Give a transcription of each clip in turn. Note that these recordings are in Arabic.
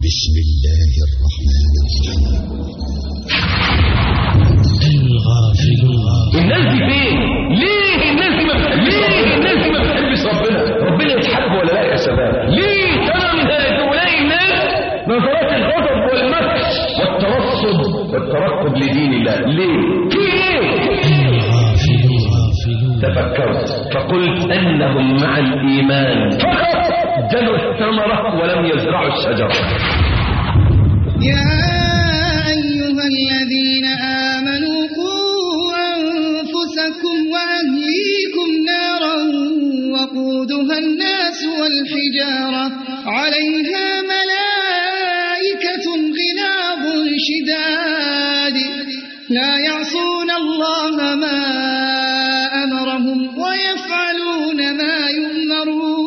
بسم الله الرحمن الرحيم. الغافلون. الناس دي فين؟ ليه الناس دي ما بتحبش ربنا؟ ربنا يتحب ولا لا يا شباب؟ ليه تمام هؤلاء الناس نظرات الغضب والمكر والترقب لدين الله؟ ليه؟ في ايه؟ الغافلون. تفكرت فقلت انهم مع الايمان فقط جنوا الثمرة ولم يزرعوا الشجرة. يا أيها الذين آمنوا قوا أنفسكم وأهليكم نارا وقودها الناس والحجارة عليها ملائكة غلاظ شداد لا يعصون الله ما أمرهم ويفعلون ما يؤمرون.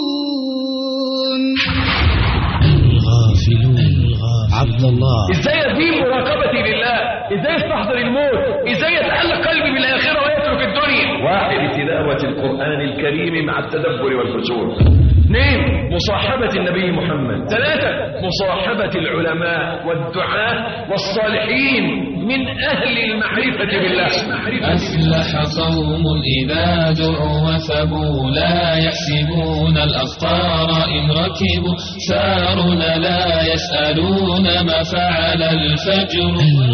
عبد الله، ازاي ازيد مراقبتي لله؟ ازاي استحضر الموت؟ ازاي يتعلق قلبي بالاخره ويترك الدنيا؟ واحد، تلاوه القران الكريم مع التدبر والخشوع. 2، مصاحبه النبي محمد. 3، مصاحبه العلماء والدعاة والصالحين من اهل المعرفه بالله. أفلح قوم إذا دعوا وثبوا لا يحسبون الأخطار إن ركبوا سارنا لا يسألون ما فعل الفجر.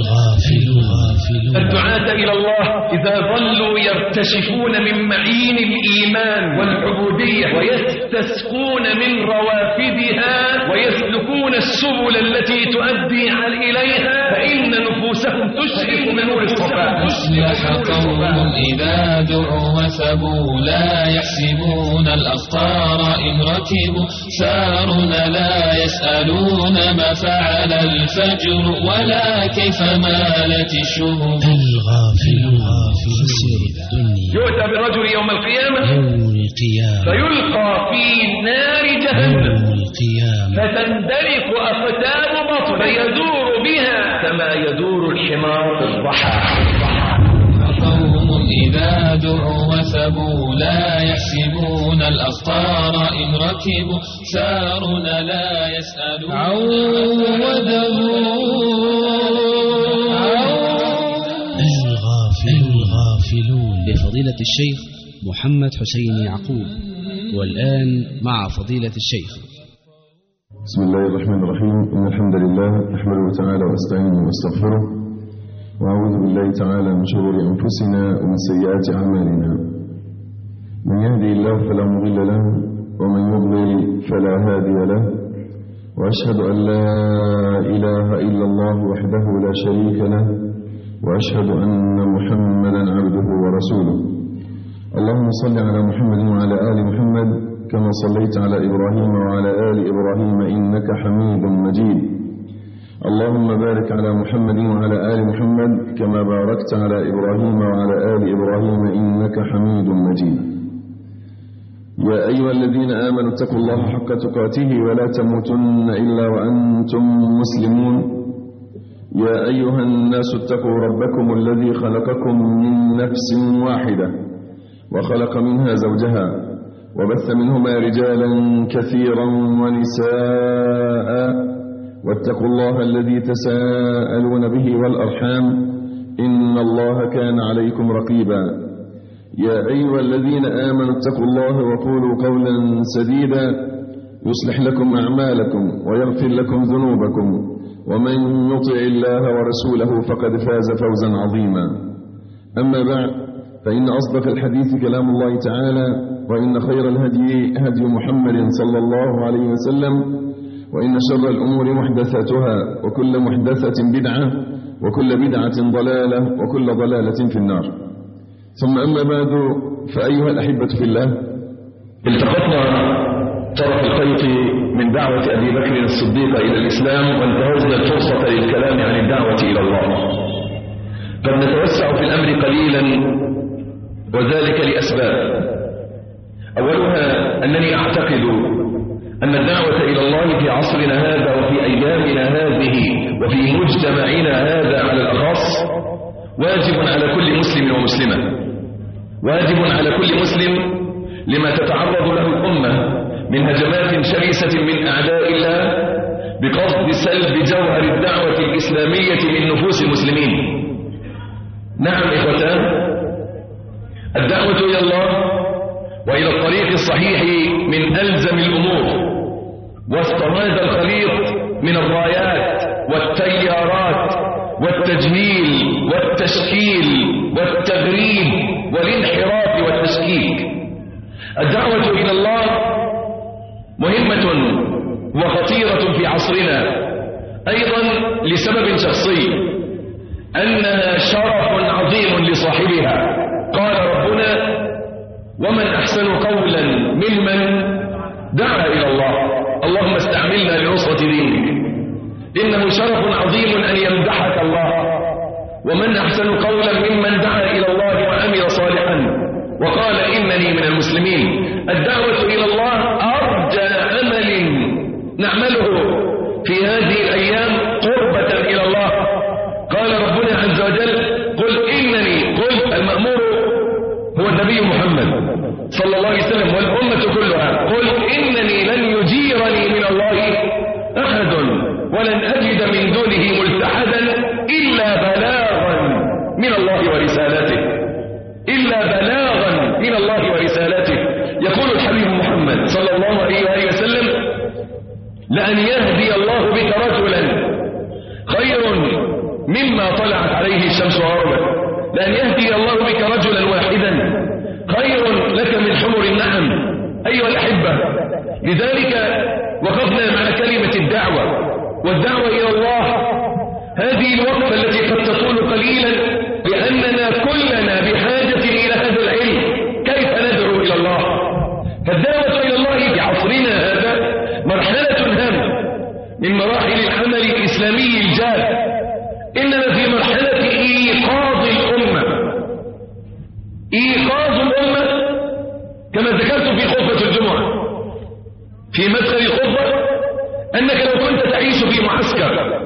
الدعاة إلى الله إذا ظلوا يرتشفون من معين الإيمان والعبودية ويستسقون من روافدها ويسلكون السبل التي تؤدي إليها فإن نفوسهم تشرق من نور الصفاء. أفلح قوم إذا دعوا وثبوا لا يحسبون الأخطار إن ركبوا سارنا لا يسألون ما فعل الفجر ولا كيف مالت الشهب. الغافلون في سير الدنيا. يؤتى برجل يوم القيامة فيلقى في نار جهنم فتندلق أقتاب بطن فيدور بها كما يدور الحمار في الضحى. قوم إذا دعوا وثبوا لا يحسبون الأخطار إن ركبوا سارنا لا يسألون الغافلون لفضيلة الشيخ محمد حسين يعقوب. والآن مع فضيلة الشيخ. بسم الله الرحمن الرحيم. إن الحمد لله نحمده تعالى ونستعينه ونستغفره وأعوذ بالله تعالى من شرور أنفسنا ومن سيئات أعمالنا. من يهدي الله فلا مضل له ومن يضلل فلا هادي له وأشهد أن لا إله إلا الله وحده لا شريك له وأشهد أن محمدا عبده ورسوله. اللهم صل على محمد وعلى آل محمد كما صليت على إبراهيم وعلى آل إبراهيم إنك حميد مجيد. اللهم بارك على محمد وعلى آل محمد كما باركت على إبراهيم وعلى آل إبراهيم إنك حميد مجيد. يا أيها الذين آمنوا اتقوا الله حق تقاته ولا تموتن إلا وأنتم مسلمون. يا أيها الناس اتقوا ربكم الذي خلقكم من نفس واحدة وخلق منها زوجها وبث منهما رجالا كثيرا ونساء واتقوا الله الذي تساءلون به والأرحام إن الله كان عليكم رقيبا. يا أيها الذين آمنوا اتقوا الله وقولوا قولا سديدا يصلح لكم أعمالكم ويغفر لكم ذنوبكم ومن يطع الله ورسوله فقد فاز فوزا عظيما. أما بعد فإن أصدق الحديث كلام الله تعالى وإن خير الهدي هدي محمد صلى الله عليه وسلم وإن شر الأمور محدثاتها وكل محدثة بدعة وكل بدعة ضلالة وكل ضلالة في النار. ثم أما بعد فأيها الأحبة في الله، التقطنا طرف الخيط من دعوة أبي بكر الصديق إلى الإسلام وانتهزنا الفرصة للكلام عن الدعوة إلى الله. قد نتوسع في الأمر قليلا وذلك لأسباب. أولها أنني أعتقد أن الدعوة إلى الله في عصرنا هذا وفي أيامنا هذه وفي مجتمعنا هذا على الأخص واجب على كل مسلم ومسلمة، واجب على كل مسلم لما تتعرض له الأمة من هجمات شرسة من أعداء الله بقصد سلب جوهر الدعوة الإسلامية من نفوس المسلمين. نعم إخوتان، الدعوة إلى الله وإلى الطريق الصحيح من ألزم الأمور وسط هذا الخليط من الرايات والتيارات والتجهيل والتشكيل والتغريب والانحراف والتشكيك. الدعوة إلى الله مهمة وخطيرة في عصرنا أيضا لسبب شخصي، أنها شرف عظيم لصاحبها. قال ربنا: ومن أحسن قولا ممن دعا إلى الله. اللهم استعملنا لنصرة دينك. إنه شرف عظيم أن يمدحك الله. ومن أحسن قولا ممن دعا إلى الله وعمل صالحا وقال إنني من المسلمين. الدعوة إلى الله أرجى عمل نعمله في هذه الأيام قربة إلى الله. قال ربنا عز وجل: قل إنني، قل المأمور هو النبي محمد صلى الله عليه وسلم والأمة كلها، قل إنني لن يجيرني من الله أحد ولن أجد من دونه ملتحدا إلا بلاغا من الله ورسالته، إلا بلاغا من الله ورسالته. يقول الحبيب محمد صلى الله عليه وسلم: لأن يهدي الله بك رجلا خير مما طلعت عليه الشمس وغربت. لأن يهدي الله بك رجلا واحدا خير لك من حمر النعم. أيها الأحبة، لذلك وقفنا مع كلمة الدعوة والدعوة إلى الله. هذه الوقفة التي قد تطول قليلا لأننا كلنا بحاجة إلى هذا العلم، كيف ندعو إلى الله. فالدعوة إلى الله في عصرنا هذا مرحلة هامة من مراحل العمل الإسلامي الجاد. إننا في مرحلة إيقاظ الأمة. إيقاظ الأمة كما ذكرت في خطبة الجمعة في مدخل الخطبة، أنك لو كنت تعيش في معسكر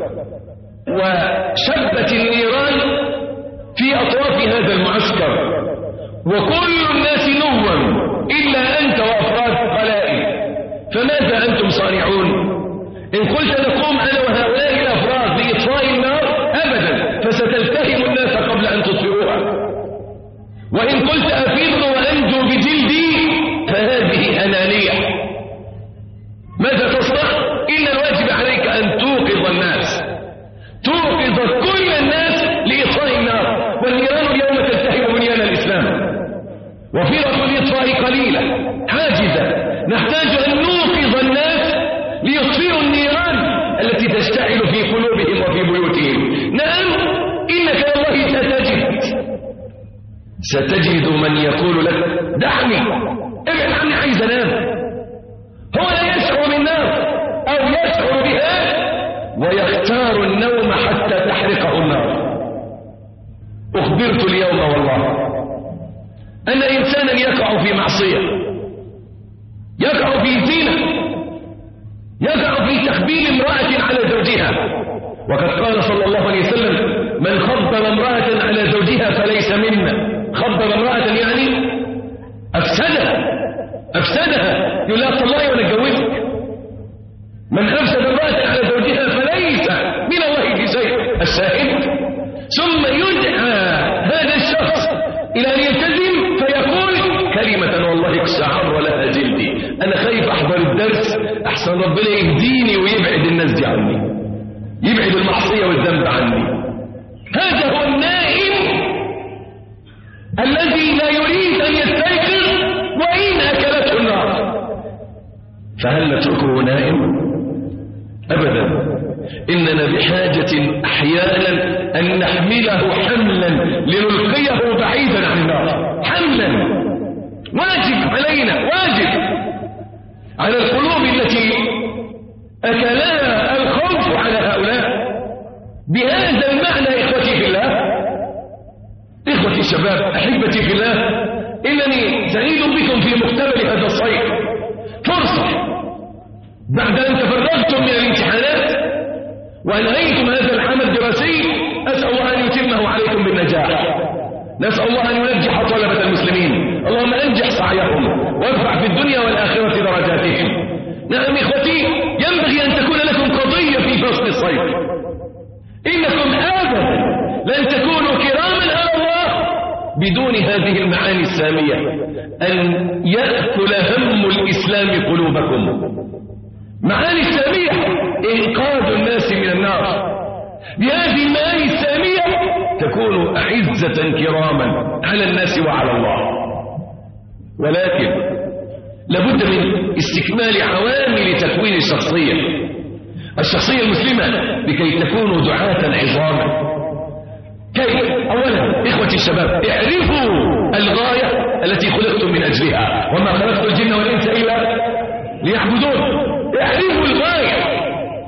وشبت النيران في أطراف هذا المعسكر وكل الناس نوم إلا أنت وأفراد قلائل، فماذا أنتم صانعون؟ إن قلت نقوم أنا وهؤلاء الأفراد لإطفاء النار أبدا، فستلتهم الناس قبل أن تطفئوها. وإن قلت أفيض وأنجو بجلدي فهذه أنانية. ماذا تصنع؟ إن الواجب عليك أن توقظ الناس، توقظ كل الناس لإطفاء النار. والنيران اليوم تلتهم بنيان الإسلام، وفرق الإطفاء قليلة حاجزة. نحتاج أن نوقظ الناس ليطفئوا النيران التي تشتعل في قلوبهم وفي بيوتهم. نعم، إنك والله ستجد من يقول لك: دعني، ابعد عني، عايز انام. هو لا يشعر بالنار أو يشعر بها ويختار النوم حتى تحرقه النار. أخبرت اليوم والله أن إنسانا يقع في معصية، يقع في زنا، يقع في تخبيل امرأة على زوجها. وقد قال صلى الله عليه وسلم: من خبر امرأة على زوجها فليس منا. خبر امرأة يعني أفسدها، يقول لا طلعي وأنا اتجوزك. من أفسد امرأة على زوجها فليس من الله في شيء. الشاهد، ثم يدعى هذا الشخص إلى أن يلتزم فيقول كلمة والله اقشعر لها جلدي، أنا خايف أحضر الدرس أحسن ربنا يهديني ويبعد الناس دي عني، يبعد المعصية والذنب عني. هذا هو النائم الذي لا يريد أن يستيقظ وإن أكلته النار. فهل نتركه نائم؟ أبدا. إننا بحاجة أحيانا أن نحمله حملا لنلقيه بعيدا عن النار. حملا واجب علينا، واجب على القلوب التي أكلها الخوف على هؤلاء. بهذا المعنى إخوتي في الله، إخوتي الشباب، أحبتي في الله، إنني سعيد بكم في مقتبل هذا الصيف. فرصة بعد أن تفرغتم من الامتحانات وأنهيتم هذا العام الدراسي، أسأل الله أن يتمه عليكم بالنجاح. نسأل الله أن ينجح طلبة المسلمين. اللهم أنجح سعيهم وارفع في الدنيا والآخرة درجاتهم. نعم إخوتي، ينبغي أن تكون لكم قضية بدون هذه المعاني السامية أن يأكل هم الإسلام قلوبكم. معاني السامية إنقاذ الناس من النار. بهذه المعاني السامية تكون أعزة كراما على الناس وعلى الله. ولكن لابد من استكمال عوامل تكوين الشخصية المسلمة لكي تكونوا دعاة عظاما. كيف؟ أولا إخوتي الشباب، اعرفوا الغاية التي خلقتم من أجلها، وما خلقت الجن والإنس إلا ليعبدون. اعرفوا الغاية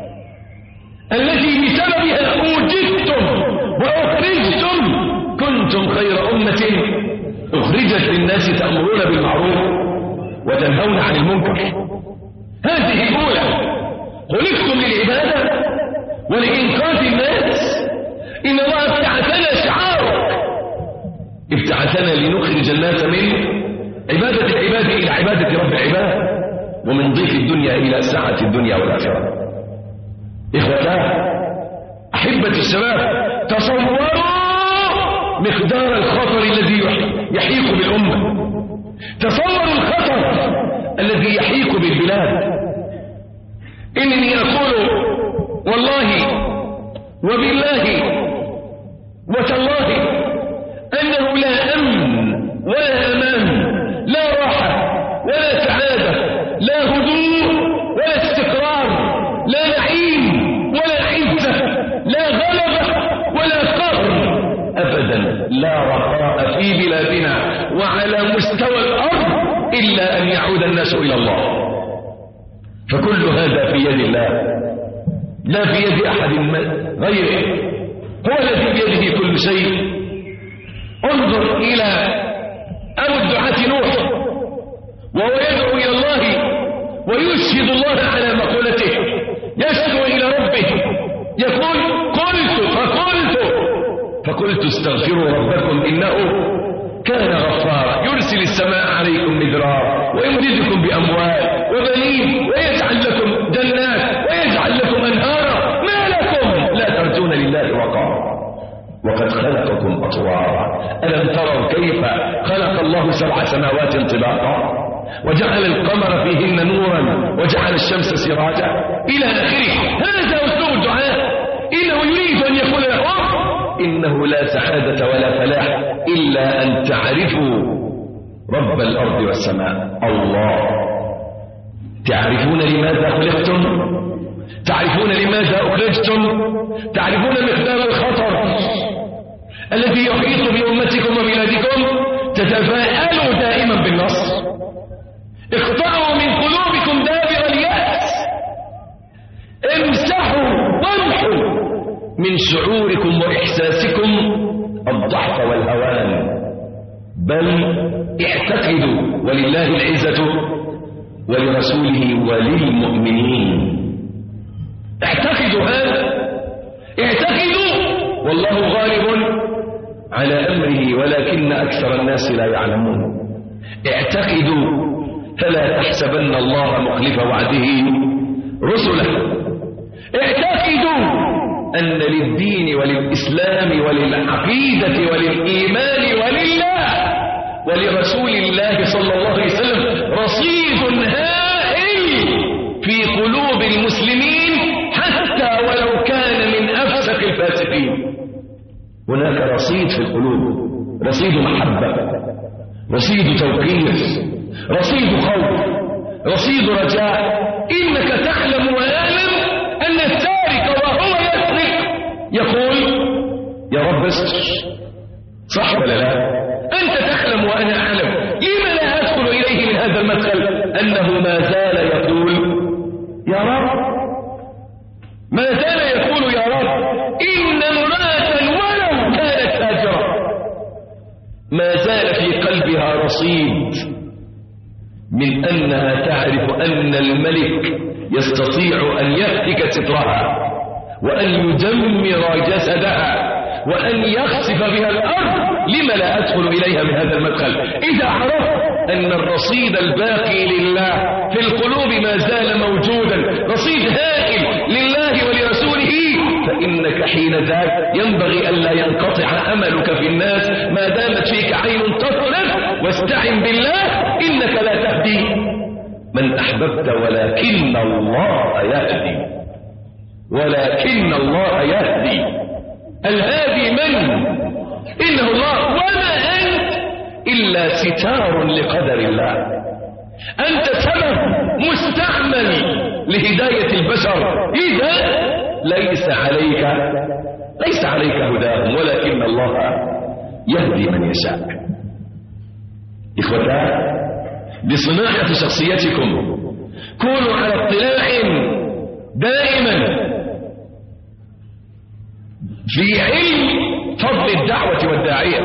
التي بسببها أوجدتم وأخرجتم. كنتم خير أمة أخرجت للناس تأمرون بالمعروف وتنهون عن المنكر. هذه الأولى. خلقتم للعبادة ولإنقاذ الناس. إن الله ابتعثنا شعارا، ابتعثنا لنخرج الناس من عبادة العباد إلى عبادة رب العباد، ومن ضيق الدنيا إلى سعة الدنيا والآخرة. إخوتاه أحبة الشباب، تصوروا مقدار الخطر الذي يحيق بالأمة. تصوروا الخطر الذي يحيق بالبلاد. إنني أقول والله وبالله وتالله أنه لا أمن ولا أمان، لا راحة ولا سعادة، لا هدوء ولا استقرار، لا نعيم ولا عزة، لا غلبة ولا قهر أبدا، لا رخاء في بلادنا وعلى مستوى الأرض إلا أن يعود الناس إلى الله. فكل هذا في يد الله، لا في يد أحد غيره. هو الذي بيده كل شيء. انظر إلى أبو الدعاة نوح وهو يدعو إلى الله ويشهد الله على مقولته، يشكو إلى ربه يقول فقلت استغفروا ربكم إنه كان غفارا يرسل السماء عليكم مدرارا ويمددكم بأموال وبنين ويجعل لكم جنات ويجعل لكم أنهارا. ما لكم لا ترجون لله وقارا وقد خلقكم أطوارا. ألم تروا كيف خلق الله 7 سماوات طباقا وجعل القمر فيهن نورا وجعل الشمس سراجا إلى آخره. هذا أسلوب الدعاء. إنه يريد أن يقول لهم إنه لا سعادة ولا فلاح إلا أن تعرفوا رب الأرض والسماء الله. تعرفون لماذا خلقتم، تعرفون لماذا أخرجتم، تعرفون مقدار الخطر الذي يحيط بأمتكم وبلادكم. تتفاءلوا دائما بالنصر. اقطعوا من قلوبكم دابر اليأس. امسحوا وامحوا من شعوركم وإحساسكم الضعف والهوان، بل اعتقدوا ولله العزة ولرسوله وللمؤمنين. اعتقدوا هذا، اعتقدوا والله غالب على أمره ولكن أكثر الناس لا يعلمون. اعتقدوا فلا تحسبن الله مخلف وعده رسله. اعتقدوا أن للدين وللإسلام وللعقيدة وللإيمان ولله ولرسول الله صلى الله عليه وسلم رصيد هائل في قلوب المسلمين حتى ولو كان من أفسق الفاسقين. هناك رصيد في القلوب، رصيد محبة، رصيد توقير، رصيد خوف، رصيد رجاء. إنك تعلم ويعلم أن السارق وهو يسرق يقول يا رب استر، صح ولا لا؟ أنت تعلم وأنا أعلم. لما لا أدخل إليه من هذا المدخل أنه ما زال يقول يا رب، ما زال يقول يا رب. إن امرأة ولو كانت فاجرة ما زال في قلبها رصيد من أنها تعرف أن الملك يستطيع أن يهتك سترها وأن يدمر جسدها وأن يخسف بها الأرض. لما لا أدخل إليها من هذا المدخل؟ إذا عرفت أن الرصيد الباقي لله في القلوب ما زال موجودا، رصيد هائل لله ولرسوله، فإنك حين ولذلك ينبغي ألا ينقطع أملك في الناس ما دامت فيك عين تصرف، واستعن بالله إنك لا تهدي من أحببت ولكن الله يهدي، ولكن الله يهدي. الهادي من؟ إنه الله، وما أنت إلا ستار لقدر الله. أنت سبب مستعمل لهداية البشر، إذا ليس عليك هداهم، ولكن الله يهدي من يشاء. إخوتان، بصناعة شخصيتكم كونوا على اطلاع دائما في علم فضل الدعوة والداعية،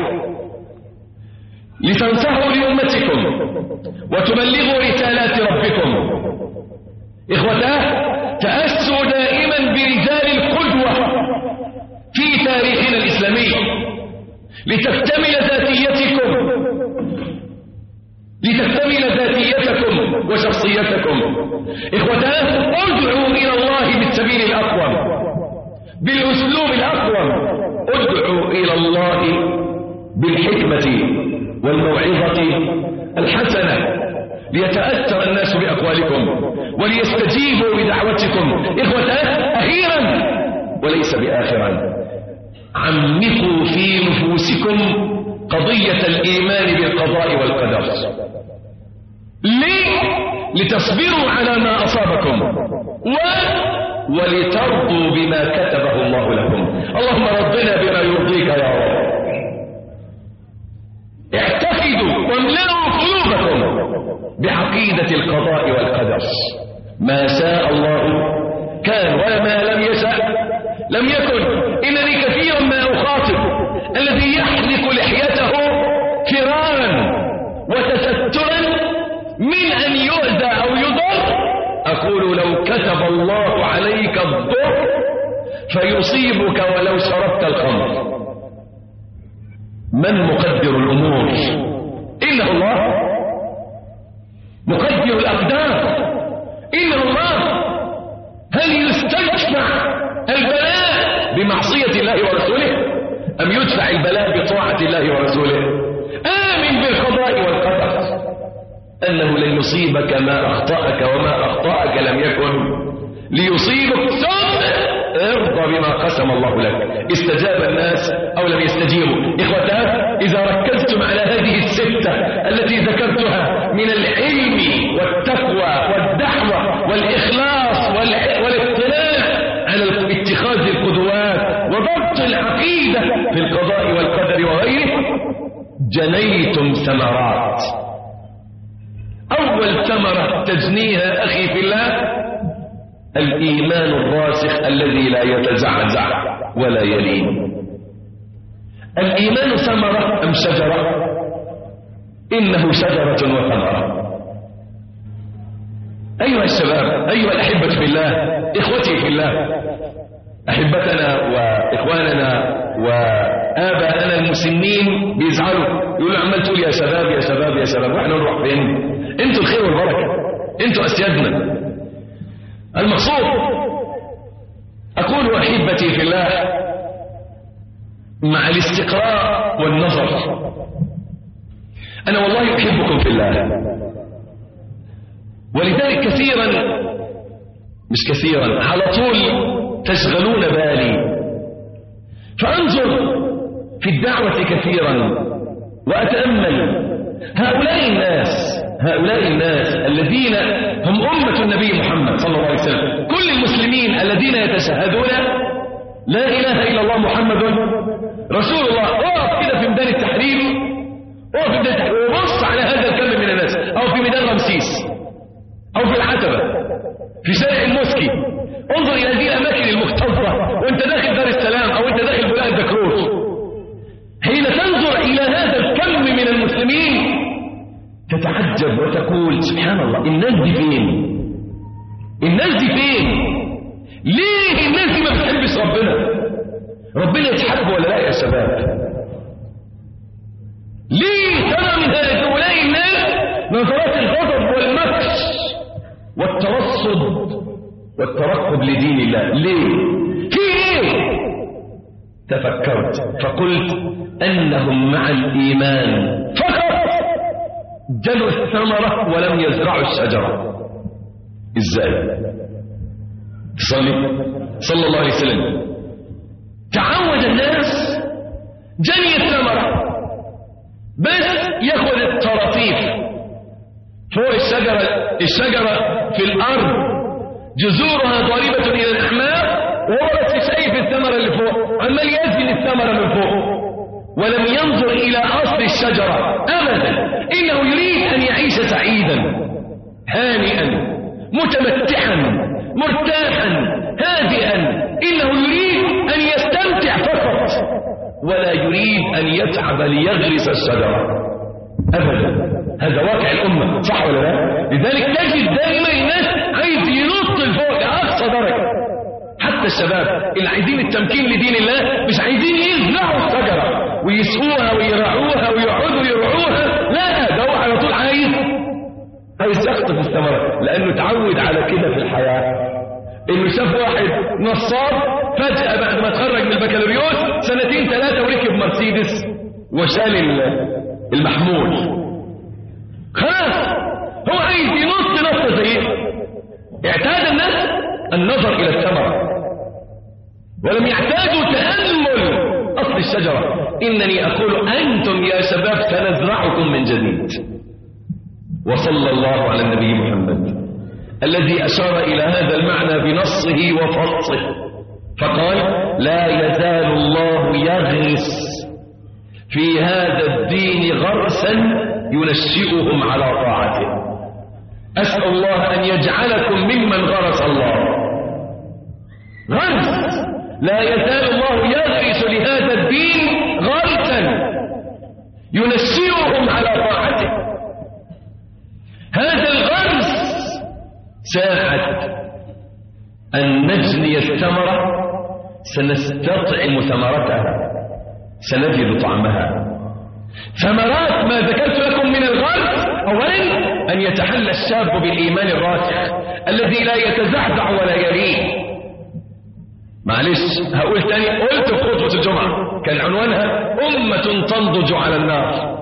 لتنصحوا لأمتكم وتبلغوا رسالات ربكم. إخوتاه، تأسوا دائما برجال القدوة في تاريخنا الإسلامي لتكتمل ذاتيتكم وشخصيتكم. إخوتاه، ادعوا إلى الله بالسبيل الأقوم، بالأسلوب الأقوم. ادعوا إلى الله بالحكمة والموعظة الحسنة ليتأثر الناس بأقوالكم وليستجيبوا بدعوتكم. إخوتاه، أخيرا وليس بآخرا، عمقوا في نفوسكم قضية الإيمان بالقضاء والقدر. ليه؟ لتصبروا على ما أصابكم ولترضوا بما كتبه الله لكم. اللهم رضنا بما يرضيك يا رب. اعتقدوا واملأوا قلوبكم بعقيدة القضاء والقدر. ما شاء الله كان وما لم يشاء لم يكن. إنني كثيرا ما أخاطب الذي يحلق لحيته فرارا وتسترا من أن يؤذى أو يضر، أقول لو كتب الله عليك الضر فيصيبك ولو شربت الخمر. من مقدر الأمور؟ إنه الله. مقدر الأقدار إنه الله. هل يستدفع البلاء بمعصية الله ورسوله أم يدفع البلاء بطاعة الله ورسوله؟ آمن بالقضاء والقدر أنه لن يصيبك ما أخطأك، وما أخطأك لم يكن ليصيبك. ثم ارضى بما قسم الله لك. استجاب الناس أو لم يستجيبوا. إخوتان، إذا ركزتم على هذه الستة التي ذكرتها من العلم والتقوى والدعوة والإخلاص والاطلاع على اتخاذ القدوات وضبط العقيدة في القضاء والقدر وغيره، جنيتم ثمرات. أول ثمرة تجنيها أخي في الله الإيمان الراسخ الذي لا يتزعزع ولا يلين. الإيمان ثمرة أم شجرة؟ إنه شجرة وثمرة. أيها الشباب، أيها الأحبة في الله، إخوتي في الله، أحبتنا وإخواننا وآباءنا المسنين بيزعلوا، يقولوا عمال تقول يا شباب يا شباب يا شباب، وإحنا نروح فين؟ أنتوا الخير والبركة، أنتوا أسيادنا. المقصود أقول أحبتي في الله، مع الاستقراء والنظر، أنا والله أحبكم في الله، ولذلك كثيرا مش كثيرا على طول تشغلون بالي، فأنظر في الدعوة كثيرا وأتأمل هؤلاء الناس الذين هم أمة النبي محمد صلى الله عليه وسلم، كل المسلمين الذين يتشهدون لا إله إلا الله محمد رسول الله. اقف كده في ميدان التحرير، وبص على هذا الكم من الناس، أو في ميدان رمسيس، أو في العتبة، في شارع الموسكي، انظر إلى هذه الأماكن المكتظة وانت داخل دار السلام أو انت داخل بلاد دكروس. حين تنظر إلى هذا الكم من المسلمين تتعجب وتقول سبحان الله، الناس دي فين؟ ليه الناس دي ما بتحبش ربنا يتحب ولا لا يا شباب؟ ليه ترى من هؤلاء الناس نظرات الغضب والمكش والترصد والترقب لدين الله؟ ليه؟ في ايه؟ تفكرت فقلت أنهم مع الإيمان فقط جلوا الثمرة ولم يزرعوا الشجرة. إزاي؟ صلى الله عليه وسلم تعود الناس جني الثمرة بس يأخذ الطراطيف فوق الشجرة في الأرض جذورها ضاربة إلى الأحماء وهو بس شايف الثمرة اللي فوق عمال يزن الثمرة من فوق ولم ينظر إلى أصل الشجرة أبدا. إنه يريد أن يعيش سعيدا هانئا متمتعا مرتاحا هادئا. إنه يريد أن يستمتع فقط ولا يريد أن يتعب ليغرس الشجرة أبدا. هذا واقع الأمة صح ولا لا؟ لذلك تجد دائما الناس عايز ينط لفوق لأقصى درجة. حتى الشباب اللي عايزين التمكين لدين الله مش عايزين يزرعوا الشجرة ويسقوها ويرعوها ويقعدوا يرعوها، لا ده هو على طول عايز يخطف الثمرة لأنه تعود على كده في الحياة. إنه شاف واحد نصاب فجأة بعد ما تخرج من البكالوريوس 2-3 وركب مرسيدس وشال المحمول، خلاص هو عايز ينط نطة زيه. اعتاد الناس النظر إلى الثمرة ولم يعتادوا تأمل أصل الشجرة. إنني أقول أنتم يا شباب سنزرعكم من جديد. وصلى الله على النبي محمد الذي أشار إلى هذا المعنى بنصه وفصه فقال لا يزال الله يغرس في هذا الدين غرسا ينشئهم على طاعته. أسأل الله أن يجعلكم ممن غرس الله غرس. لا يزال الله يغرس لهذا الدين غرسا ينشئهم على طاعته. هذا الغرس ساعة أن نجني الثمرة سنستطعم ثمرتها سنجد طعمها. ثمرات ما ذكرت لكم من الغرس أولا أن يتحلى الشاب بالإيمان الراسخ الذي لا يتزعزع ولا يلين. معلش هقول تاني، قلت في خطبة الجمعة كان عنوانها أمة تنضج على النار.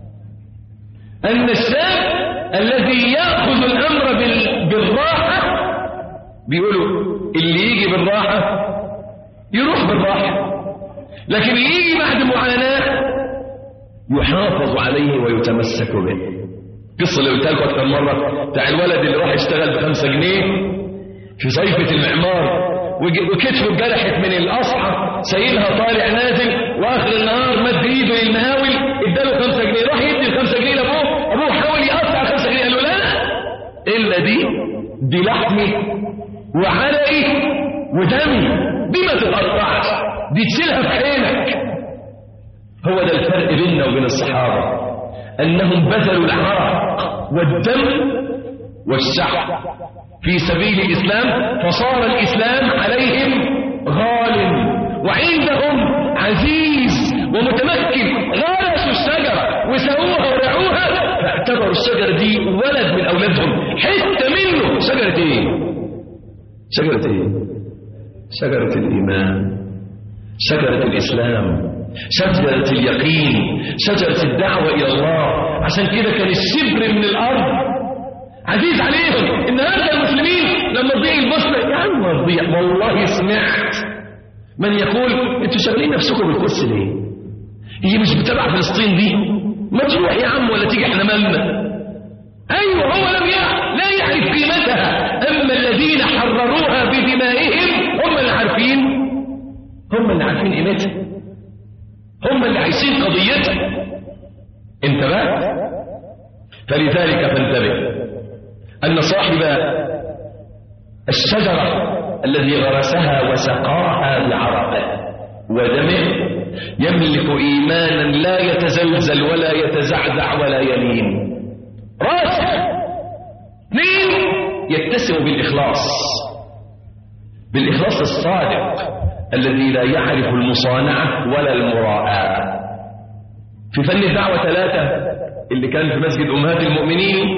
أن الشاب الذي يأخذ الأمر بالراحة، بيقولوا اللي يجي بالراحة يروح بالراحة، لكن يجي بعد معاناة يحافظ عليه ويتمسك به. قصة اللي قلتها لكم أكثر مرة بتاع الولد اللي راح يشتغل ب5 جنيه في صيفة المعمار وكتفه اتجرحت من الأصحى سايلها طالع نازل وآخر النهار مد ايده للمهاول اداله 5 جنيه راح يدي ال5 جنيه لأبوه. أبوه حاول يقطع 5 جنيه قال له لا إلا دي لحمي وعرقي ودمي دي ما تتقطعش دي تشيلها في عينك. هو ده الفرق بيننا وبين الصحابة أنهم بذلوا العرق والدم والشحم في سبيل الإسلام فصار الإسلام عليهم غالب وعندهم عزيز ومتمكن. غرسوا الشجرة وسووها ورعوها فاعتبروا الشجرة دي ولد من أولادهم حتة منه. شجرة إيه؟ شجرة إيه؟ شجرة الإيمان، شجرة الإسلام، شجرة اليقين، شجرة الدعوة إلى الله. عشان كده كان الشبر من الأرض عزيز عليهم. النهارده المسلمين لما تضيع البوسنة يا عم تضيع. والله سمعت من يقول انتوا شغالين نفسكم بالكرسي ليه؟ هي مش بتبع فلسطين دي؟ ما تروح يا عم ولا تيجي احنا مالنا. ايوه هو لا يعرف قيمتها. اما الذين حرروها بدمائهم هم اللي عارفين قيمتها، هم اللي عايشين قضيتها. انتبهت؟ فلذلك فانتبه أن صاحب الشجرة الذي غرسها وسقاها بعرقه ودمه يملك إيمانا لا يتزلزل ولا يتزعزع ولا يلين. راسخ. 2 يتسم بالإخلاص الصادق الذي لا يعرف المصانعة ولا المراءة. في فن الدعوة 3 اللي كان في مسجد أمهات المؤمنين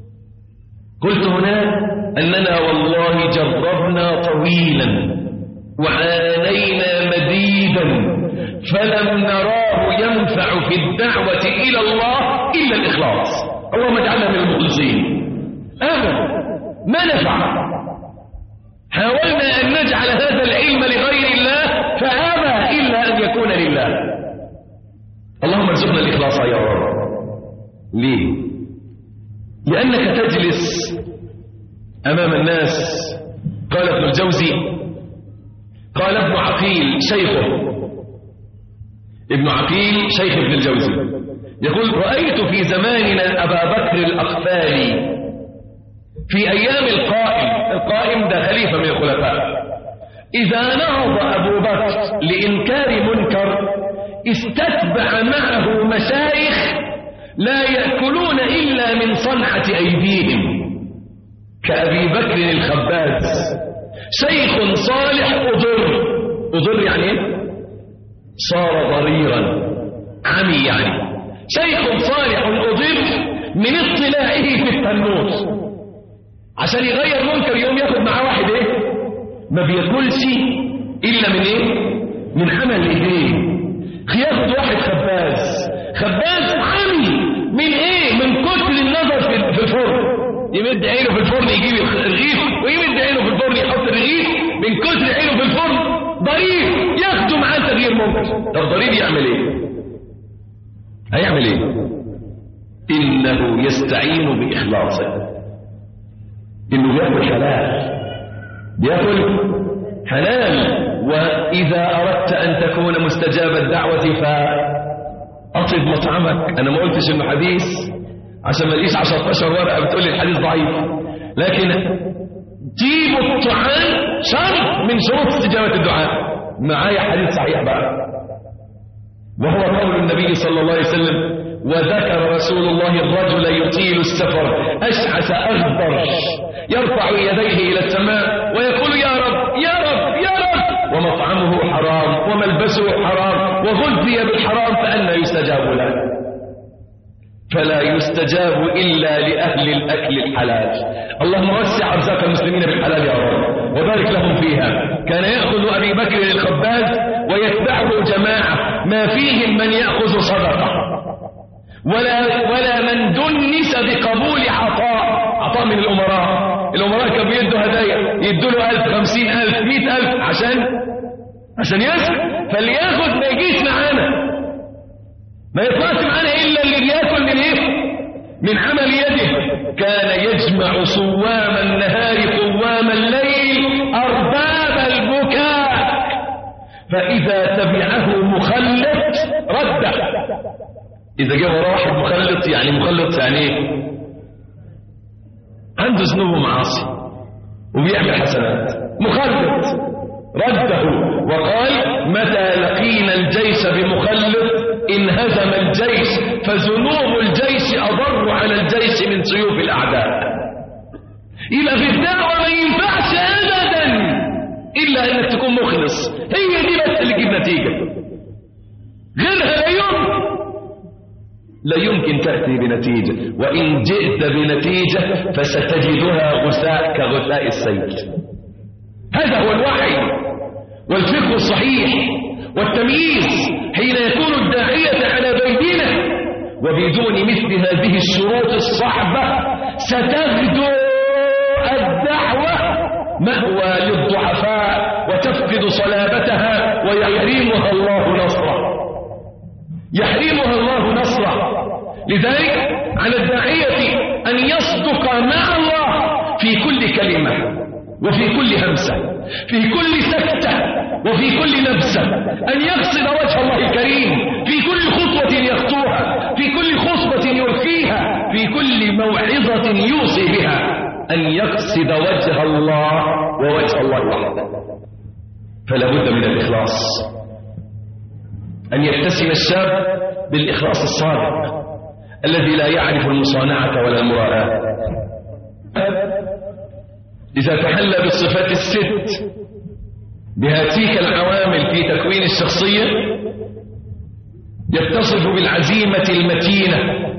قلت هنا أننا والله جربنا طويلا وعانينا مديدا فلم نراه ينفع في الدعوة إلى الله إلا الإخلاص. اللهم اجعلنا من المخلصين. ما نفع. حاولنا أن نجعل هذا العلم لغير الله فأبى إلا أن يكون لله. اللهم ارزقنا الإخلاص يا رب. ليه؟ لأنك تجلس أمام الناس. قال ابن الجوزي، قال ابن عقيل شيخه، ابن عقيل شيخ ابن الجوزي، يقول: رأيت في زماننا أبا بكر الأقفالي في أيام القائم ده خليفة من الخلفاء، إذا نهض أبو بكر لإنكار منكر استتبع معه مشايخ لا يأكلون إلا من صنعة أيديهم، كأبي بكر الخباز، شيخ صالح أضر يعني إيه؟ صار ضريرا، عمي يعني، شيخ صالح أضر من اطلاعه في التنور، عشان يغير منكر يوم ياخد معاه واحد ايه ما بياكلش الا من ايه من عمل ايديه. ياخد واحد خباز عمي من ايه من كتر النظر في الفرن، يمد عينه في الفرن يجيب الرغيف، ويمد عينه في الفرن يحط الرغيف، من كتر عينه في الفرن ضرير ياخده معاه تغيير منكر. طب ضرير يعمل ايه؟ هيعمل ايه؟ انه يستعين باخلاصه، إنه يأكل حلال. وإذا أردت أن تكون مستجاب الدعوة فأطب مطعمك. أنا ما قلتش إنه حديث عشان ما لقيش 10 ورقة بتقول لي الحديث ضعيف، لكن جيب الطعام شرط من شروط استجابة الدعاء. معايا حديث صحيح بقى، وهو قول النبي صلى الله عليه وسلم: وذكر رسول الله الرجل يطيل السفر أشعث أغبر يرفع يديه إلى السماء ويقول: يا رب يا رب يا رب، ومطعمه حرام وملبسه حرام وغذي بالحرام، فأنى يستجاب له؟ فلا يستجاب إلا لأهل الأكل الحلال. اللهم وسع أرزاق المسلمين بالحلال يا رب وبارك لهم فيها. كان يأخذ أبي بكر الخباز ويتبعه جماعة ما فيهم من يأخذ صدقة ولا من دنس بقبول عطاء من الأمراء كانوا بيدوا هدايا، يدوا له 1000 50,000 100,000 عشان يسر، فاللي ياخد ما يجيش معانا، ما يطلعش معانا إلا اللي بياكل من إيه؟ من عمل يده. كان يجمع صوام النهار قوام الليل أرباب البكاء، فإذا تبعه مخلط رده. إذا جاء وراه واحد مخلط يعني إيه؟ عنده ذنوب ومعاصي وبيعمل حسنات، مخلط رده. وقال: متى لقينا الجيش بمخلط انهزم الجيش، فذنوب الجيش أضر على الجيش من سيوف الأعداء. يبقى في الدعوة ما ينفعش أبدا إلا أنك تكون مخلص، هي دي بس اللي تجيب نتيجة، غيرها لا يمكن تأتي بنتيجة. وإن جئت بنتيجة فستجدها غثاء كغثاء السيل. هذا هو الوعي والفقه الصحيح والتمييز حين يكون الداعية على بينه. وبدون مثل هذه الشروط الصعبة ستغدو الدعوة مأوى للضعفاء وتفقد صلابتها ويحرمها الله نصره. لذلك على الداعية أن يصدق مع الله في كل كلمة وفي كل همسة، في كل سكتة وفي كل نفسة، أن يقصد وجه الله الكريم في كل خطوة يخطوها، في كل خطبة يلقيها، في كل موعظة يوصي بها، أن يقصد وجه الله ووجه الله وحده. فلا بد من الإخلاص، أن يتسم الشاب بالإخلاص الصادق الذي لا يعرف المصانعة ولا المراءة. إذا تحلى بالصفات الست بهاتيك العوامل في تكوين الشخصية يتصف بالعزيمة المتينة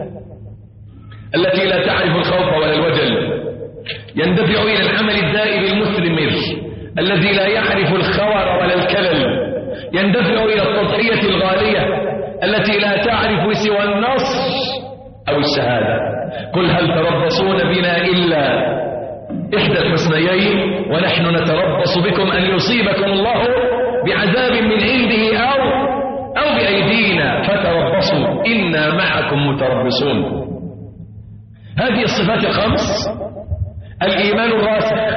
التي لا تعرف الخوف ولا الوجل، يندفع إلى العمل الدائم المثمر الذي لا يعرف الخور ولا الكلل، يندفع إلى التضحية الغالية التي لا تعرف سوى النصر أو الشهادة. قل هل تربصون بنا إلا إحدى الحسنيين ونحن نتربص بكم أن يصيبكم الله بعذاب من عنده أو بأيدينا فتربصوا إنا معكم متربصون. هذه الصفات الخمس: الإيمان الراسخ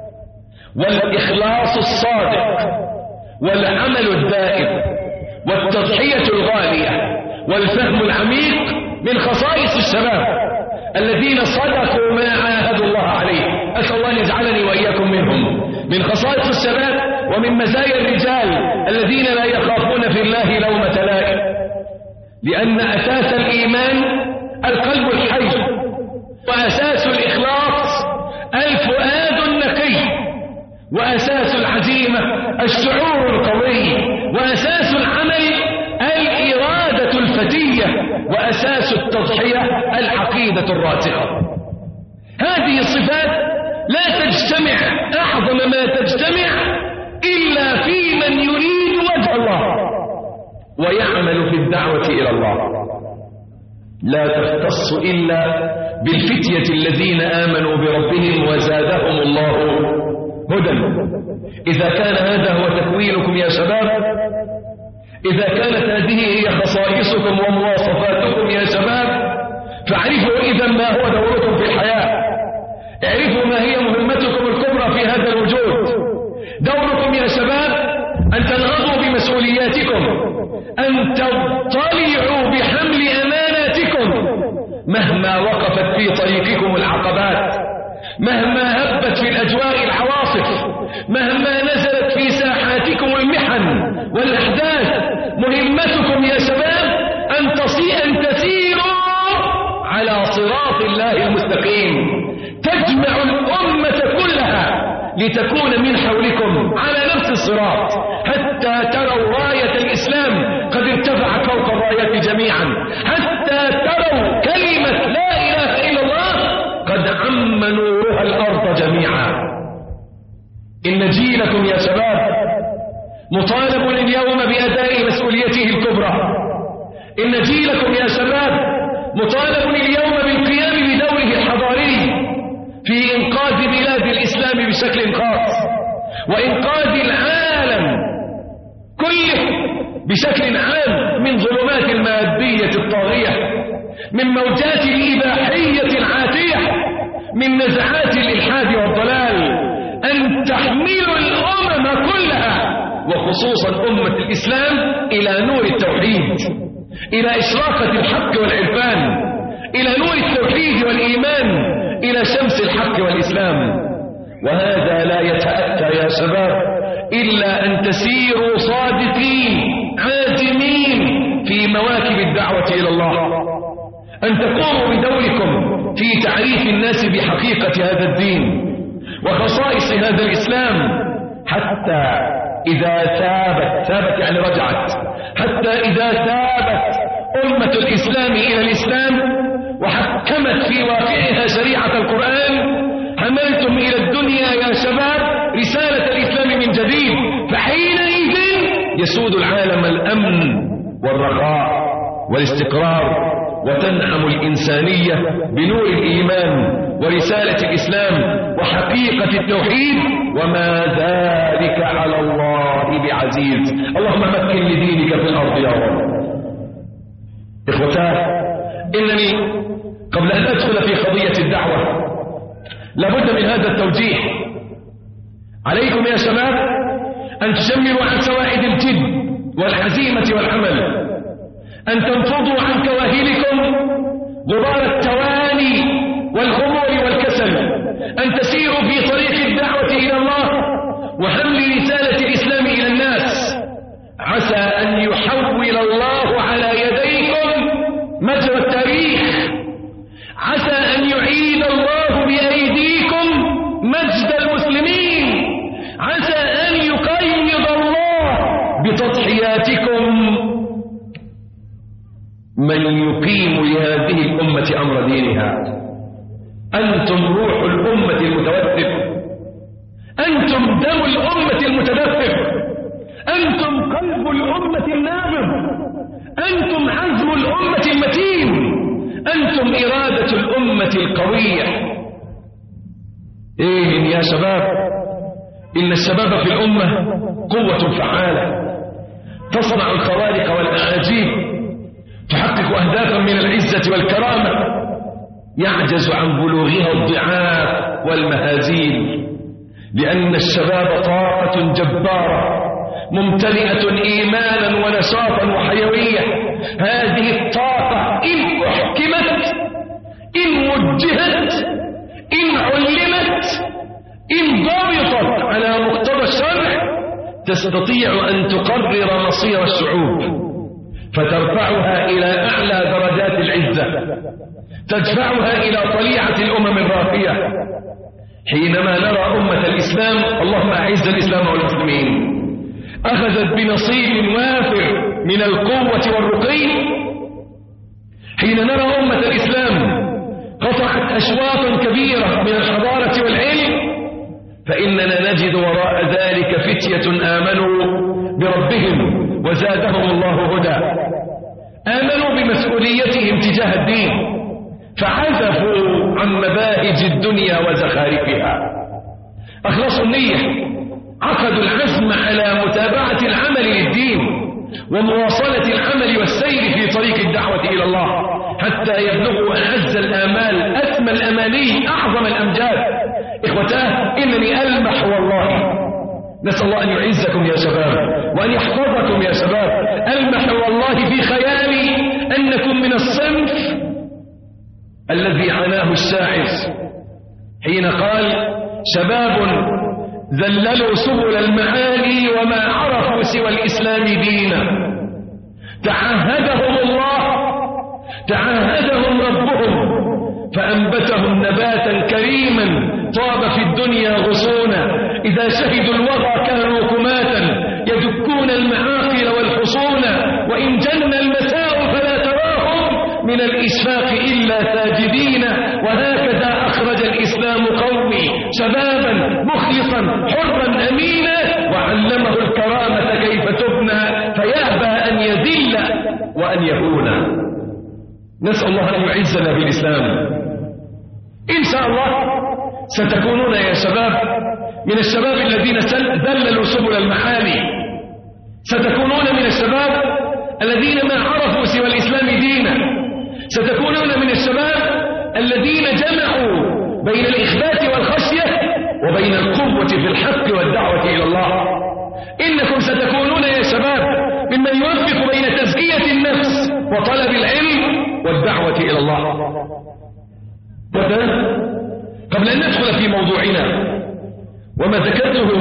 والإخلاص الصادق والعمل الدائم والتضحية الغالية والفهم العميق من خصائص الشباب الذين صدقوا ما عاهدوا الله عليه. أسأل الله أن يجعلني وإياكم منهم. من خصائص الشباب ومن مزايا الرجال الذين لا يخافون في الله لومة لائم، لأن أساس الإيمان القلب الحي، وأساس الإخلاص الفؤاد النقي، وأساس العزيمة الشعور القوي، وأساس العمل الإرادة الفتية، وأساس التضحية العقيدة الراسخة. هذه الصفات لا تجتمع، أعظم ما تجتمع إلا في من يريد وجه الله ويعمل في الدعوة إلى الله. لا تختص إلا بالفتية الذين آمنوا بربهم وزادهم الله هدى. إذا كان هذا هو تكوينكم يا شباب، إذا كانت هذه هي خصائصكم ومواصفاتكم يا شباب، فاعرفوا إذا ما هو دوركم في الحياة، اعرفوا ما هي مهمتكم الكبرى في هذا الوجود. دوركم يا شباب أن تنهضوا بمسؤولياتكم، أن تطلعوا بحمل أماناتكم مهما وقفت في طريقكم العقبات، مهما هبت في الأجواء العواصف، مهما نزلت في ساحاتكم المحن والأحداث. مهمتكم يا شباب أن تسيروا على صراط الله المستقيم، تجمع الأمة كلها لتكون من حولكم على نفس الصراط، حتى تروا راية الإسلام قد ارتفعت فوق الرايات جميعا، حتى تروا كلمة لا إله إلا الله قد عم نورها الأرض جميعا. إن جيلكم يا شباب مطالب اليوم بأداء مسؤوليته الكبرى. إن جيلكم يا شباب مطالب اليوم بالقيام بدوره الحضاري في إنقاذ بلاد الإسلام بشكل خاص، وإنقاذ العالم كله بشكل عام من ظلمات المادية الطاغية، من موجات الإباحية العاتية، من نزعات الإلحاد والضلال. أن تحملوا الأمم كلها وخصوصا أمة الإسلام إلى نور التوحيد، إلى إشراقة الحق والعرفان، إلى نور التوحيد والإيمان، إلى شمس الحق والإسلام. وهذا لا يتأتى يا شباب إلا أن تسيروا صادقين عازمين في مواكب الدعوة إلى الله، أن تقوموا بدوركم في تعريف الناس بحقيقة هذا الدين وخصائص هذا الإسلام، حتى إذا ثابت يعني رجعت، حتى إذا ثابت أمة الإسلام إلى الإسلام وحكمت في واقعها شريعة القرآن، حملتم إلى الدنيا يا شباب رسالة الإسلام من جديد، فحينئذ يسود العالم الأمن والرخاء والاستقرار، وتنعم الإنسانية بنور الإيمان ورسالة الإسلام وحقيقة التوحيد، وما ذلك على الله بعزيز. اللهم مكن لدينك في الأرض يا رب. إخوتاه، إنني قبل أن أدخل في قضية الدعوة لابد من هذا التوجيه. عليكم يا شباب أن تشمروا عن سوائد الجد والعزيمة والعمل، أن تنفضوا عن كواهلكم غبار التواني والخمول والكسل، أن تسيروا في طريق الدعوة إلى الله وحمل رسالة الإسلام إلى الناس. عسى أن يحول الله على يديكم مجرى التاريخ، عسى أن يعيد الله بأيديكم مجد المسلمين، عسى أن يقيض الله بتضحياتكم من يقيم لهذه الأمة أمر دينها. أنتم روح الأمة المتوثق، أنتم دم الأمة المتدفق، أنتم قلب الأمة النابض، أنتم عزم الأمة المتين، أنتم إرادة الأمة القوية. إيه يا شباب؟ إن الشباب في الأمة قوة فعالة تصنع الخوارق والأعاجيب، تحقق أهدافا من العزة والكرامة يعجز عن بلوغها الضعاف والمهازيل، لأن الشباب طاقة جبارة ممتلئة إيمانا ونشاطا وحيوية. هذه الطاقة إن أحكمت، إن وجهت، إن علمت، إن ضبطت على مقتضى الشرع تستطيع أن تقرر مصير الشعوب، فترفعها إلى أعلى درجات العزة، تدفعها إلى طليعة الأمم الراقية. حينما نرى أمة الإسلام، اللهم أعز الإسلام والمسلمين، أخذت بنصيب وافر من القوة والرقي، حين نرى أمة الإسلام قطعت أشواطا كبيرة من الحضارة والعلم، فإننا نجد وراء ذلك فتية آمنوا بربهم وزادهم الله هدى، آمنوا بمسؤوليتهم تجاه الدين، فعزفوا عن مباهج الدنيا وزخارفها، أخلصوا النية، عقدوا العزم على متابعة العمل للدين ومواصلة العمل والسير في طريق الدعوة إلى الله حتى يبلغوا أعز الآمال، أسمى الأماني، أعظم الأمجاد. إخوتاه، إنني ألمح والله، نسأل الله أن يعزكم يا شباب وأن يحفظكم يا شباب، ألمح والله في خيالي أنكم من الصنف الذي عناه الشاعر حين قال: شباب ذللوا سبل المعالي وما عرفوا سوى الإسلام دينا، تعهدهم الله، تعهدهم ربهم، فأنبتهم نباتا كريما طاب في الدنيا غصونا، إذا شهدوا الوغى كانوا كماتا يدكون المعاقل والحصون، وإن جن المساء فلا تراهم من الإشفاق إلا ساجدين. وهكذا أخرج الإسلام قومي شبابا مخلصا حرا أمينا، وعلمه الكرامة كيف تبنى، فيأبى أن يذل وأن يهون. نسأل الله أن يعزنا بالإسلام. إن شاء الله ستكونون يا شباب من الشباب الذين ذللوا سبل المعالي، ستكونون من الشباب الذين ما عرفوا سوى الإسلام دينا، ستكونون من الشباب الذين جمعوا بين الإخبات والخشية وبين القوة في الحق والدعوة إلى الله. إنكم ستكونون يا شباب ممن يوفق بين تزكية النفس وطلب العلم والدعوة إلى الله. قبل أن ندخل في موضوعنا وما ذكرته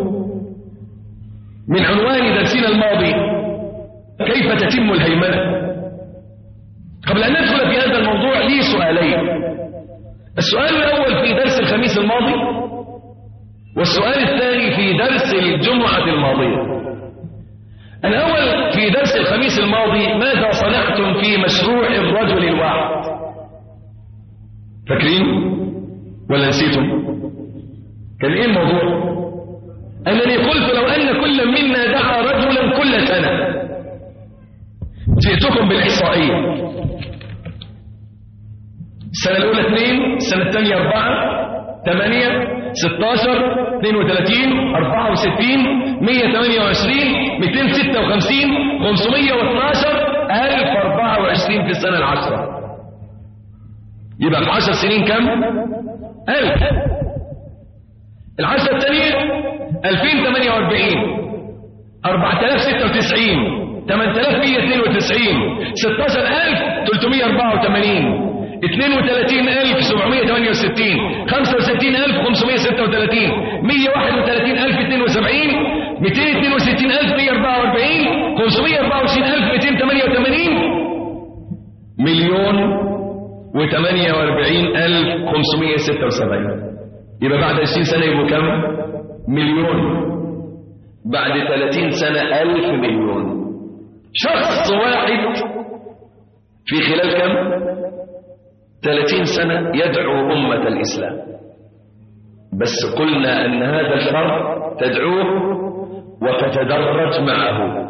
من عنوان درسنا الماضي، كيف تتم الهيمنة، قبل أن ندخل في هذا الموضوع لي سؤالين. السؤال الأول في درس الخميس الماضي، والسؤال الثاني في درس الجمعة الماضية. الأول في درس الخميس الماضي: ماذا صنعتم في مشروع الرجل الواحد؟ فاكرين ولا نسيتم؟ كان إيه الموضوع؟ أنني قلت لو أن كل منا دعا رجلا كل سنة. جئتكم بالإحصائية: السنة الأولى 2، السنة الثانية 4، 8، 16، 32، 64، 128، 256، 512، 1024 في السنة العشرة. يبقى في 10 سنين كم؟ 1000. العشرة الثانية 2048، 4096، 8192، 16384، 32768، 65536، 132172، 226144، 524288، 1,048,576. يبقى بعد 20 سنة يبقوا كم؟ مليون. بعد 30 سنة 1000 مليون. شخص واحد في خلال كم؟ 30 سنة يدعو أمة الإسلام بس قلنا أن هذا الفرد تدعوه وتتدرج معه.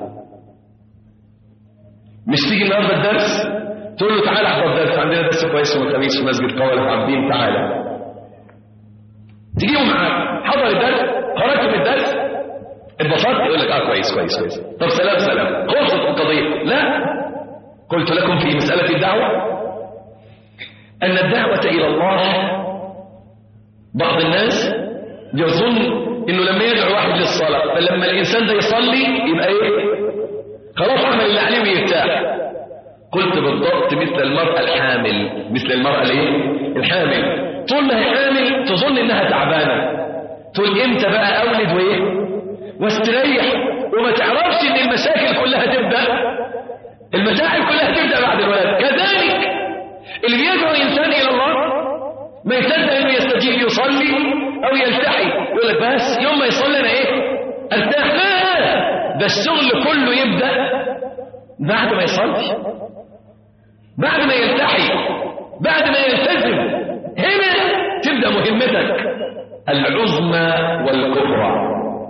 مش تيجي النهارده الدرس تقول له تعالى احضر درس، عندنا درس كويس يوم الخميس في مسجد قول العابدين، تعالى تجيبه معاك. حضر الدرس، خرجت من الدرس اتبسطت، يقول لك كويس كويس كويس، طب سلام سلام، خلصت القضيه. لا، قلت لكم في مساله الدعوه ان الدعوه الى الله بعض الناس يظن انه لما يدعو واحد للصلاه فلما الانسان ده يصلي يبقى ايه؟ خلاص عمل اللي عليه ويرتاح. قلت بالضبط مثل المرأة الحامل، مثل المرأة الايه؟ الحامل. طول ما هي حامل تظن انها تعبانة، تقول امتى بقى اولد وايه؟ واستريح، وما تعرفش ان المشاكل كلها تبدأ، المشاكل كلها تبدأ بعد الولادة. كذلك اللي بيدعو الانسان الى الله ما يصدق انه يستجيب يصلي او يلتحي، يقول لك بس يوم ما يصلي انا ايه؟ ارتاح. لا، ده الشغل كله يبدأ بعد ما يصلي، بعد ما يلتحي، بعد ما يلتزم. هنا تبدأ مهمتك العظمى والكبرى.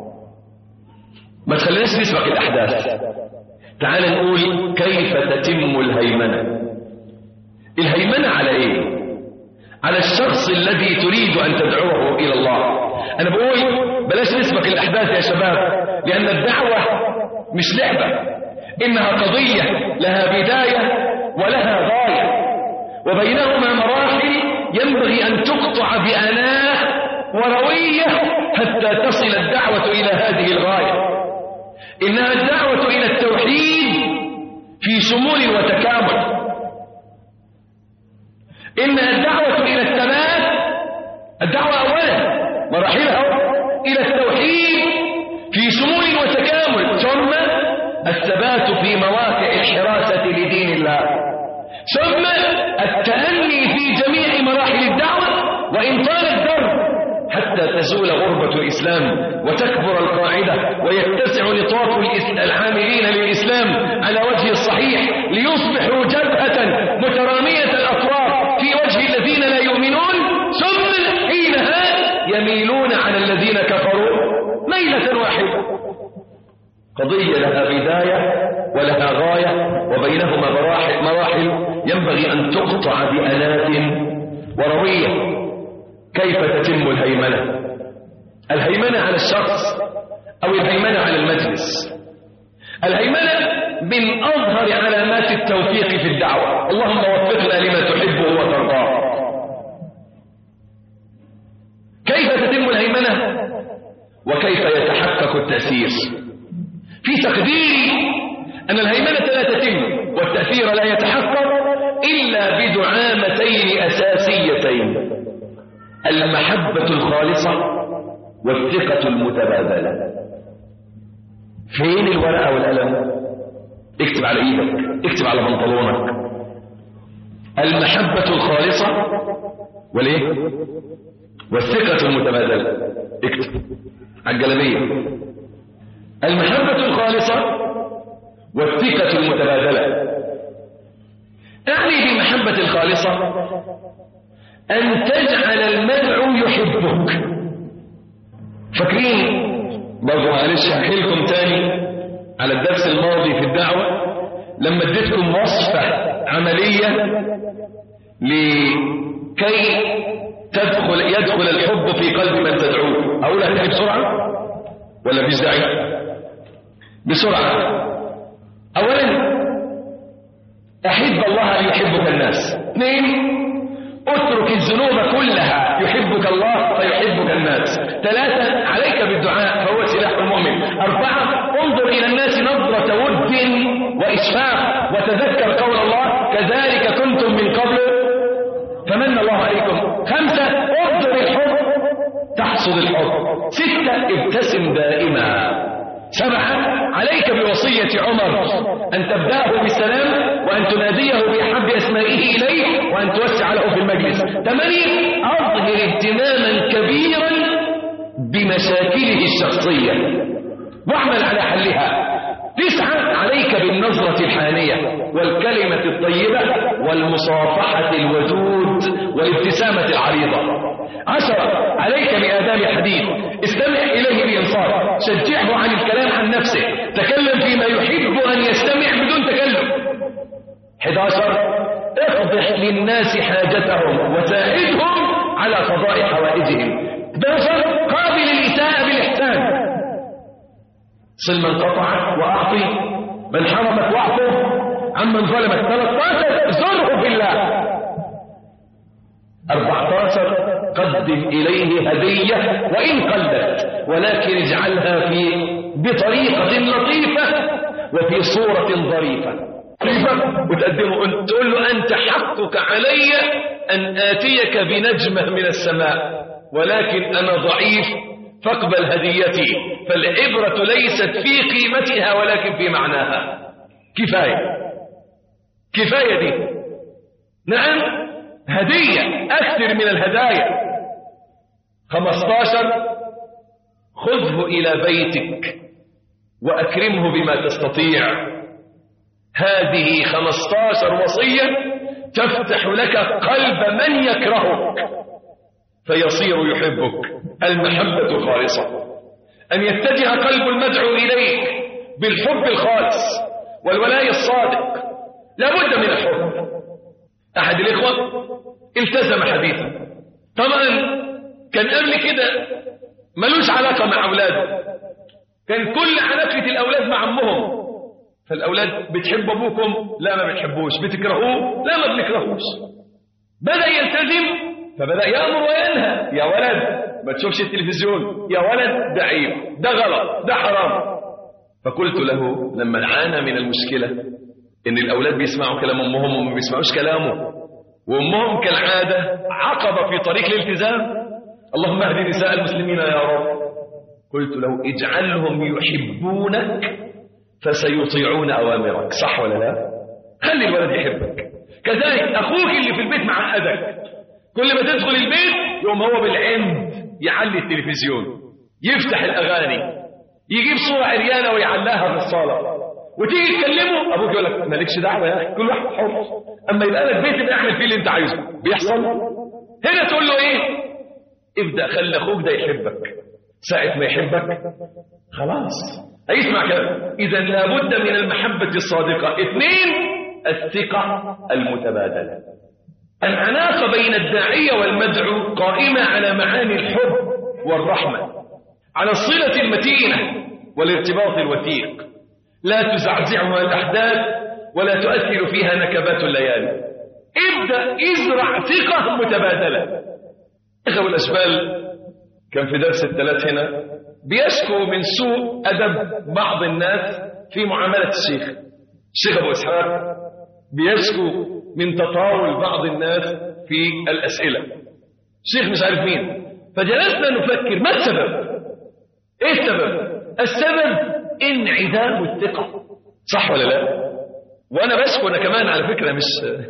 ما تخليناش نسبق الأحداث. تعال نقول كيف تتم الهيمنة. الهيمنة على ايه؟ على الشخص الذي تريد أن تدعوه إلى الله. أنا بقول بلاش نسبق الأحداث يا شباب، لأن الدعوة مش لعبة، إنها قضية لها بداية ولها غاية، وبينهما مراحل ينبغي أن تقطع بأناة وروية حتى تصل الدعوة إلى هذه الغاية. إنها الدعوة إلى التوحيد في شمول وتكامل، إنها الدعوة إلى الثبات. الدعوة أولا مراحلها إلى التوحيد في شمول وتكامل، ثم الثبات في مواقع الحراسة لدين الله، ثم التأني في جميع مراحل الدعوة وإن طال الدرب حتى تزول غربة الإسلام وتكبر القاعدة ويتسع نطاق العاملين للإسلام على وجه الصحيح ليصبحوا جبهة مترامية الأطراف في وجه الذين لا يؤمنون، ثم حينها يميلون على الذين كفروا ميلة واحدة. قضية لها بداية ولها غاية، وبينهما مراحل ينبغي أن تقطع بأنات وروية. كيف تتم الهيمنة؟ الهيمنة على الشخص أو الهيمنة على المجلس. الهيمنة من أظهر علامات التوفيق في الدعوة. اللهم وفقنا لما تحبه وترضاه. كيف تتم الهيمنة وكيف يتحقق التأثير؟ في تقديري أن الهيمنة لا تتم والتأثير لا يتحقق إلا بدعامتين أساسيتين: المحبة الخالصة والثقة المتبادلة. فين الورقة والقلم؟ اكتب على ايدك، اكتب على بنطلونك. المحبة الخالصة والايه؟ والثقة المتبادلة. اكتب على الجلابية: المحبة الخالصة والثقة المتبادلة. أعني بالمحبة الخالصة أن تجعل المدعو يحبك. فاكرين برضو؟ معلش هحكيلكم تاني على الدرس الماضي في الدعوة لما اديتكم وصفة عملية لكي يدخل الحب في قلب من تدعوه. أقولها تاني بسرعة ولا مفيش داعي؟ بسرعة. أولا أحب الله ليحبك الناس. 2 اترك الذنوب كلها يحبك الله فيحبك الناس. 3 عليك بالدعاء فهو سلاح المؤمن. 4 انظر إلى الناس نظرة ود وإشفاق وتذكر قول الله: كذلك كنتم من قبل فمن الله عليكم. 5 انظر الحب تحصد الحب. 6 ابتسم دائما. 7 عليك بوصية عمر أن تبدأه بالسلام وأن تناديه بأحب أسمائه إليه وأن توسع له في المجلس. 8 أظهر اهتماما كبيرا بمشاكله الشخصية واعمل على حلها. 9 عليك بالنظرة الحانية والكلمة الطيبة والمصافحة الودود والابتسامة العريضة. 10 عليك بآداب الحديث، استمع إليه بإنصات، شجعه عن الكلام عن نفسه، تكلم فيما يحب أن يستمع بدون تكلم. 11 افضح للناس حاجتهم وساعدهم على قضاء حوائجهم. 12 قابل الإساءة بالإحسان، صل من قطعك وأعطي من حرمك واعطه عمن ظلمك. 13 زره في الله. 14 قدم إليه هدية وإن قلت، ولكن اجعلها بطريقة لطيفة وفي صورة ظريفة. وتقدمه تقول له أنت حقك علي أن آتيك بنجمة من السماء، ولكن أنا ضعيف فاقبل هديتي، فالعبرة ليست في قيمتها ولكن في معناها. كفاية دي. نعم هدية أكثر من الهدايا. 15 خذه إلى بيتك وأكرمه بما تستطيع. هذه 15 وصية تفتح لك قلب من يكرهك فيصير يحبك. المحبة خالصة، أن يتجه قلب المدعو إليك بالحب الخالص والولاء الصادق. لا بد من الحب. أحد الإخوة التزم حديثا، طبعا كان قبل كده ملوش علاقة مع أولاده، كان كل علاقة الأولاد مع أمهم. فالأولاد بتحب أبوكم؟ لا ما بتحبوش. بتكرهوه؟ لا ما بنكرهوش. بدأ يلتزم فبدأ يأمر وينهى. يا ولد ما تشوفش التلفزيون، يا ولد ده عيب، ده غلط، ده حرام. فقلت له لما عانى من المشكلة إن الأولاد بيسمعوا كلام أمهم وما بيسمعوش كلامه، وأمهم كالعادة عقبة في طريق الالتزام، اللهم اهد نساء المسلمين يا رب. قلت له اجعلهم يحبونك فسيطيعون أوامرك. صح ولا لا؟ خلي الولد يحبك. كذلك أخوك اللي في البيت معقدك، كل ما تدخل البيت يوم هو بالعند يعلي التلفزيون، يفتح الأغاني، يجيب صورة عريانة ويعلقها في الصالة، وتيجي تكلمه أبوك يقول لك مالكش دعوة يا أخي، كل واحد حر، أما يبقى لك بيت يبقى اعمل فيه اللي أنت عايزه. بيحصل هنا تقول له إيه؟ ابدأ خلي أخوك ده يحبك. ساعة ما يحبك خلاص هيسمع كلام. إذا لابد من المحبة الصادقة. 2 الثقة المتبادلة. العلاقة بين الداعية والمدعو قائمة على معاني الحب والرحمة، على الصلة المتينة والارتباط الوثيق، لا تزعزعها الأحداث ولا تؤثر فيها نكبات الليالي. ابدأ ازرع ثقة متبادلة. إخوة الأشبال كان في درس الثلاث هنا بيشكو من سوء أدب بعض الناس في معاملة الشيخ أبو إسحاق، بيشكو من تطاول بعض الناس في الأسئلة. الشيخ مش عارف مين، فجلسنا نفكر ما السبب؟ إيه السبب؟ السبب انعدام الثقة. صح ولا لا؟ وأنا بشكو أنا كمان على فكرة، مش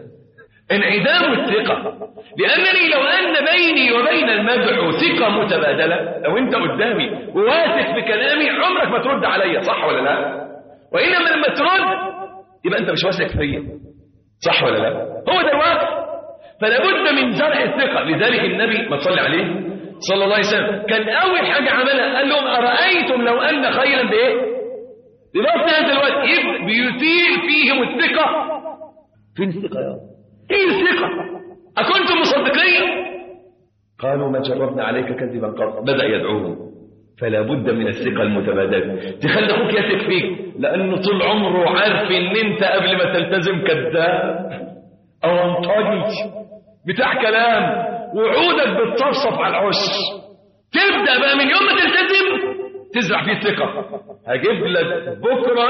انعدام الثقة، لأنني لو أن بيني وبين المدعو ثقة متبادلة، لو أنت قدامي وواثق بكلامي عمرك ما ترد عليا. صح ولا لا؟ وإنما لما ترد يبقى أنت مش واثق فيا. صح ولا لا؟ هو ده الواقع. فلا بد من زرع الثقة. لذلك النبي ما تصلي عليه صلى الله عليه وسلم كان أول حاجة عملها قال لهم أرأيتم لو أن خيلا بإيه؟ لنفس هذا الوقت بيثير فيهم الثقة. فين الثقة يا رب؟ ايه الثقة؟ أكنتم مصدقين؟ قالوا ما جربنا عليك كذبا قط. بدأ يدعوهم. فلا بد من الثقة المتبادلة. تخلي أخوك يثق فيك، لأنه طول عمره عارف إن أنت قبل ما تلتزم كذاب أو انطاج بتاع كلام، وعودك بتتصفصف على العش. تبدأ بقى من يوم ما تلتزم تزرع فيه الثقة. هجيب لك بكرة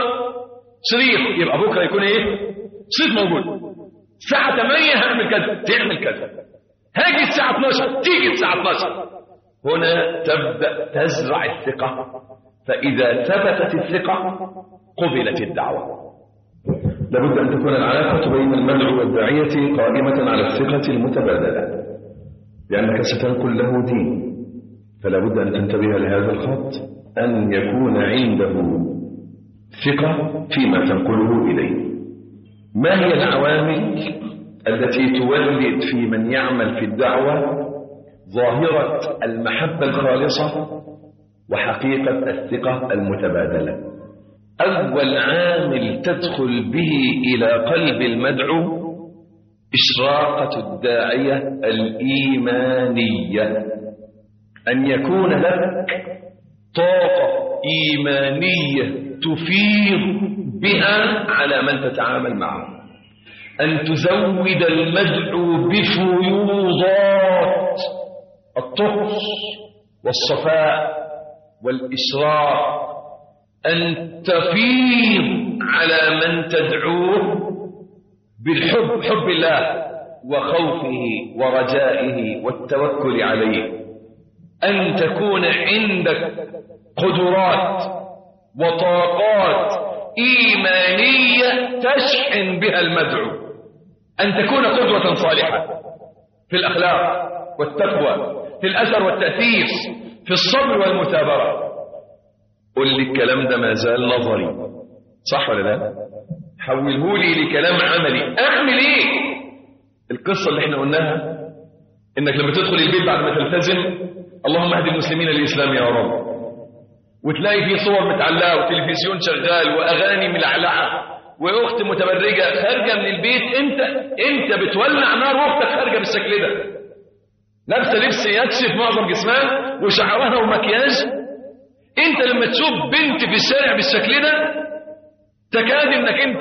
شريط، يبقى بكرة يكون إيه؟ شريط موجود. الساعة 8 هعمل كذا، تعمل كذا. هاجي الساعة 12 تيجي الساعة 12. هنا تبدأ تزرع الثقة. فإذا ثبتت الثقة قبلت الدعوة. لابد أن تكون العلاقة بين المدعو والداعية قائمة على الثقة المتبادلة، لأنك ستنقل له دين، فلا بد أن تنتبه لهذا الخط، أن يكون عنده ثقة فيما تنقله إليه. ما هي العوامل التي تولد في من يعمل في الدعوة ظاهرة المحبة الخالصة وحقيقة الثقة المتبادلة. أول عامل تدخل به إلى قلب المدعو إشراقة الداعية الإيمانية، أن يكون لك طاقة إيمانية تفيض بها على من تتعامل معه، أن تزود المدعو بفيوضات الطقس والصفاء والإشراق، أن تفيض على من تدعوه بالحب، حب الله وخوفه ورجائه والتوكل عليه، أن تكون عندك قدرات وطاقات إيمانية تشحن بها المدعو، أن تكون قدوة صالحة في الأخلاق والتقوى، في الأثر والتأثير، في الصبر والمثابرة. قل لي الكلام ده ما زال نظري، صح ولا لا؟ حوله لي لكلام عملي. أعمل إيه؟ القصة اللي احنا قلناها إنك لما تدخل البيت بعد ما تلتزم اللهم اهد المسلمين للإسلام يا رب، وتلاقي فيه صور متعلقة وتلفزيون شغال وأغاني ملعلعة وأخت متبرجة خارجة من البيت، أنت بتولع نار وأختك خارجة بالشكل ده، لابسة لبس يكشف معظم جسمها وشعرها ومكياج. أنت لما تشوف بنت في الشارع بالشكل ده تكاد إنك أنت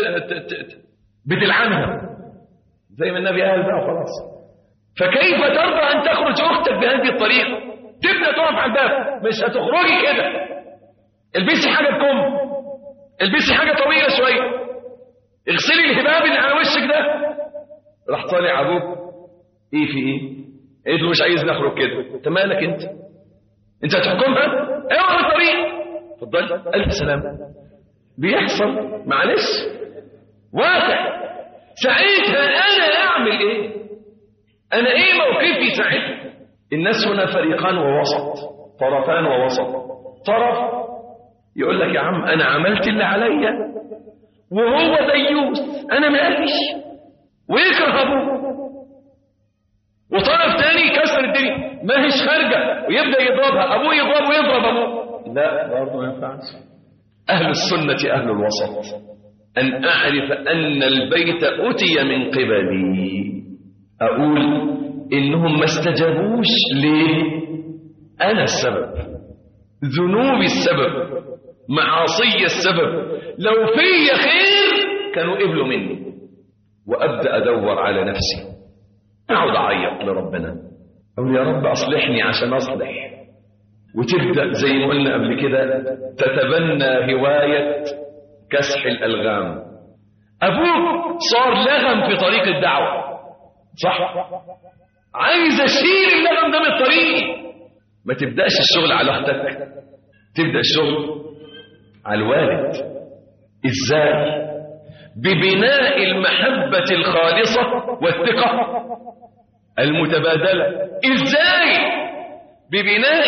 بتلعنها زي ما النبي قال بقى خلاص. فكيف ترضى أن تخرج أختك بهذه الطريقة؟ تبدأ تقف على الباب، مش هتخرجي كده، البسي حاجة بكم، البسي حاجة طويلة شوية، اغسلي الهباب اللي على وشك ده. راح طالع أبوك إيه في إيه؟ قلت له مش عايز نخرج كده. أنت مالك أنت هتحكمها؟ اوعى الطريق، اتفضل. ألف سلام. بيحصل معلش واقع. ساعتها أنا أعمل إيه؟ أنا إيه موقفي ساعتها؟ الناس هنا فريقان ووسط، طرفان ووسط. طرف يقول لك يا عم أنا عملت اللي عليا وهو ديوس أنا ماليش، ويكره أبوه. وطرف تاني يكسر الدنيا، ما هيش خارجة ويبدأ يضربها، أبوه يضرب ويضرب أبوه. لا برضه ما ينفعش. أهل السنة أهل الوسط، أن أعرف أن البيت أتي من قبلي، أقول إنهم ما استجابوش ليه؟ أنا السبب، ذنوبي السبب، معاصي السبب. لو في خير كانوا قبلوا مني. وأبدأ أدور على نفسي، أقعد أعيط لربنا، أقول يا رب أصلحني عشان أصلح. وتبدأ زي ما قلنا قبل كده تتبنى هواية كسح الألغام. أبوك صار لغم في طريق الدعوة، صح؟ عايز أشيل اللغم ده من الطريق. ما تبدأش الشغل على أختك، تبدأ الشغل على الوالد. إزاي؟ ببناء المحبة الخالصة والثقة المتبادلة. إزاي؟ ببناء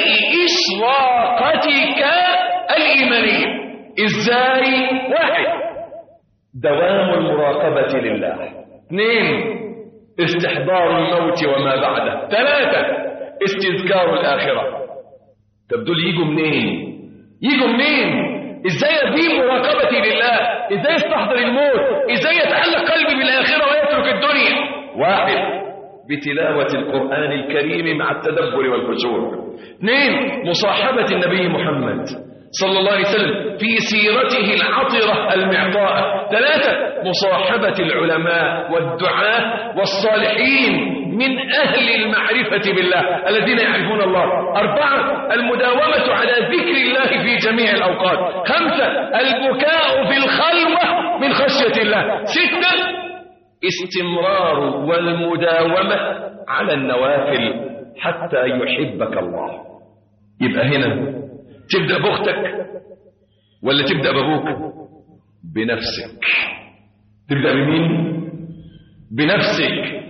إشراقتك الإيمانية. إزاي؟ واحد، دوام المراقبة لله. اثنين، استحضار الموت وما بعده. ثلاثة، استذكار الآخرة. طب دول يجوا منين؟ يجوا منين؟ ازاي اديم مراقبتي لله؟ ازاي استحضر الموت؟ ازاي يتعلق قلبي بالآخرة ويترك الدنيا؟ واحد، بتلاوة القرآن الكريم مع التدبر والخشوع. اثنين، مصاحبة النبي محمد صلى الله عليه وسلم في سيرته العطرة المعطاءة. ثلاثة، مصاحبة العلماء والدعاة والصالحين من أهل المعرفة بالله الذين يعرفون الله. أربعة، المداومة على ذكر الله في جميع الأوقات. خمسة، البكاء في الخلوة من خشية الله. ستة، استمرار والمداومة على النوافل حتى يحبك الله. يبقى هنا تبدأ بأختك ولا تبدأ بأبوك؟ بنفسك. تبدأ بمين؟ بنفسك.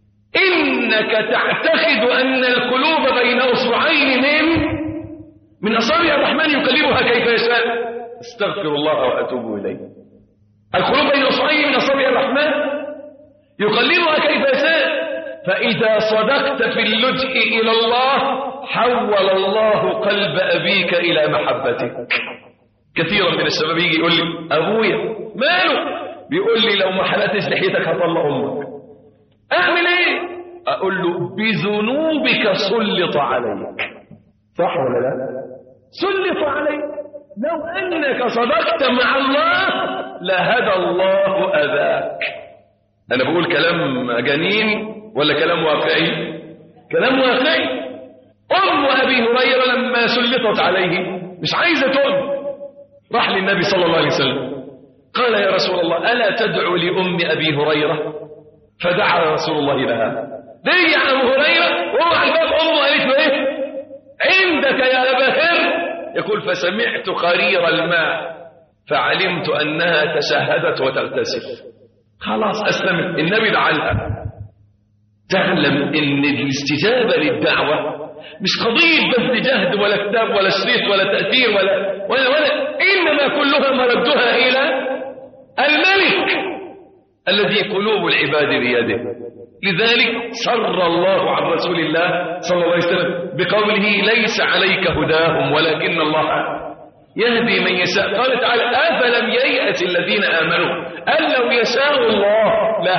إنك تعتقد أن القلوب بين أصبعين من أصابع الرحمن يقلبها كيف يشاء. استغفر الله وأتوب إليه. القلوب بين أصبعين من أصابع الرحمن يقلبها كيف يشاء. فإذا صدقت في اللجئ إلى الله حول الله قلب أبيك إلى محبتك. كثيرا من الشباب يجي يقول لي أبويا ماله؟ بيقول لي لو ما حلقتش لحيتك هطلع أمك. أعمل إيه؟ أقول له بذنوبك سلط عليك. صح ولا لا؟ سلط عليك. لو أنك صدقت مع الله لهدى الله أذاك. أنا بقول كلام جنين ولا كلام واقعي؟ كلام واقعي. أم أبي هريرة لما سلطت عليه مش عايزة تؤمن، راح للنبي صلى الله عليه وسلم قال يا رسول الله ألا تدعو لأم أبي هريرة؟ فدعا رسول الله لها. رجع أبو هريرة وهو على الباب أمه قالت له إيه؟ عندك يا أبا هر. يقول فسمعت قرير الماء فعلمت أنها تشهدت وتغتسل. خلاص أسلمت. النبي دعا لها. تعلم إن الاستجابة للدعوة مش قضية بس جهد ولا كتاب ولا شريط ولا تأثير ولا إنما كلها مردها إلى الملك الذي قلوب العباد بيده. لذلك سر الله عن رسول الله صلى الله عليه وسلم بقوله ليس عليك هداهم ولكن الله يهدي من يشاء. قال تعالى أفلم ييأس الذين آمنوا أن لو يشاء الله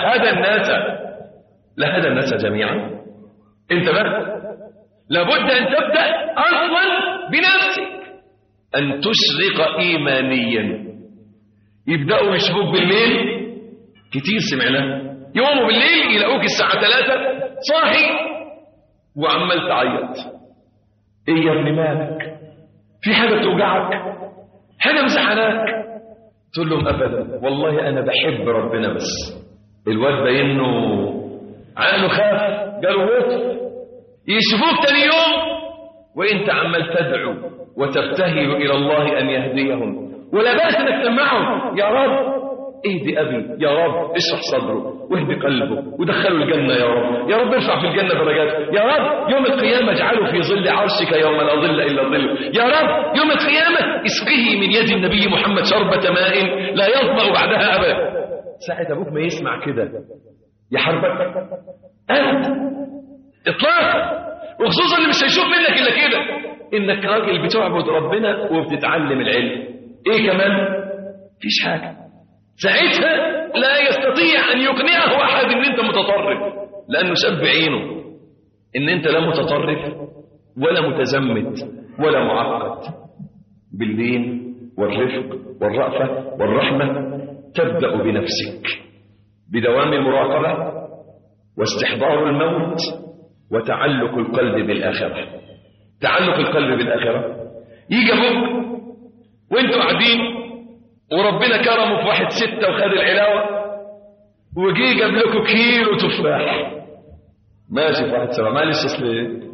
لهدى الناس جميعا. انت بقى لابد أن تبدأ أصلا بنفسك، أن تشرق إيمانيا. يبدأوا يشبوك بالليل، كتير سمعناه، يوموا بالليل يلاقوك الساعة 3 صاحي وعمال تعيط. ايه يا ابني مالك؟ في حاجة بتوجعك؟ حاجة مزعلاك؟ تقول لهم أبدا والله أنا بحب ربنا بس. الواد بينه عقله خاف قالوا موت. يشوفوك تاني يوم وانت عمال تدعو وتبتهل إلى الله أن يهديهم، ولا بأس انك تسمعهم يا رب اهدي أبي، يا رب اشرح صدره واهدي قلبه ودخله الجنة، يا رب يا رب ارفع في الجنة درجات، يا رب يوم القيامة اجعله في ظل عرشك يوم لا ظل إلا ظل، يا رب يوم القيامة اسقه من يد النبي محمد شربة ماء لا يظمأ بعدها أبدا. ساعة أبوك ما يسمع كده يحربك أنت إطلاقا، وخصوصا اللي مش هيشوف منك إلا كده إنك راجل بتعبد ربنا وبتتعلم العلم. إيه كمان؟ فيش حاجة. ساعتها لا يستطيع أن يقنعه أحد إن أنت متطرف، لأنه شاب بعينه إن أنت لا متطرف ولا متزمت ولا معقد. باللين والرفق والرأفة والرحمة تبدأ بنفسك، بدوام المراقبة واستحضار الموت وتعلق القلب بالآخرة. تعلق القلب بالآخرة يجي أبوك وانتوا قاعدين وربنا كرمه في 1/6 وخد العلاوة وجي جاب لكم كيلو تفاح. ماشي في 1/7 معلش اصل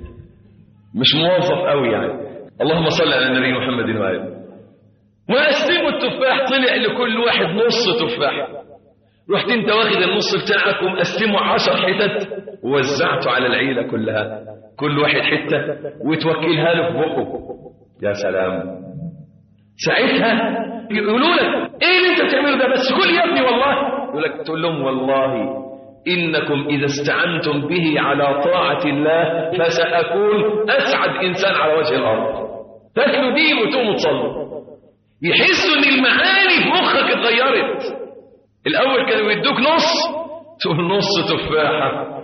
مش موظف قوي يعني. اللهم صل على النبي محمد وآله. وقسموا التفاح طلع لكل واحد نص تفاح. رحت انت واخد النص بتاعك ومقسمه 10 حتت ووزعته على العيلة كلها، كل واحد حتة وتوكلها له في بقه. يا سلام. ساعتها يقولوا لك ايه اللي انت بتعمله ده؟ بس كل يا ابني والله. يقول لك تقول لهم والله انكم اذا استعنتم به على طاعة الله فسأكون اسعد انسان على وجه الارض. تاكلوا دي وتقوموا تصلوا. يحسوا ان المعاني في مخك اتغيرت. الاول كانوا يدوك نص تقول نص تفاحة.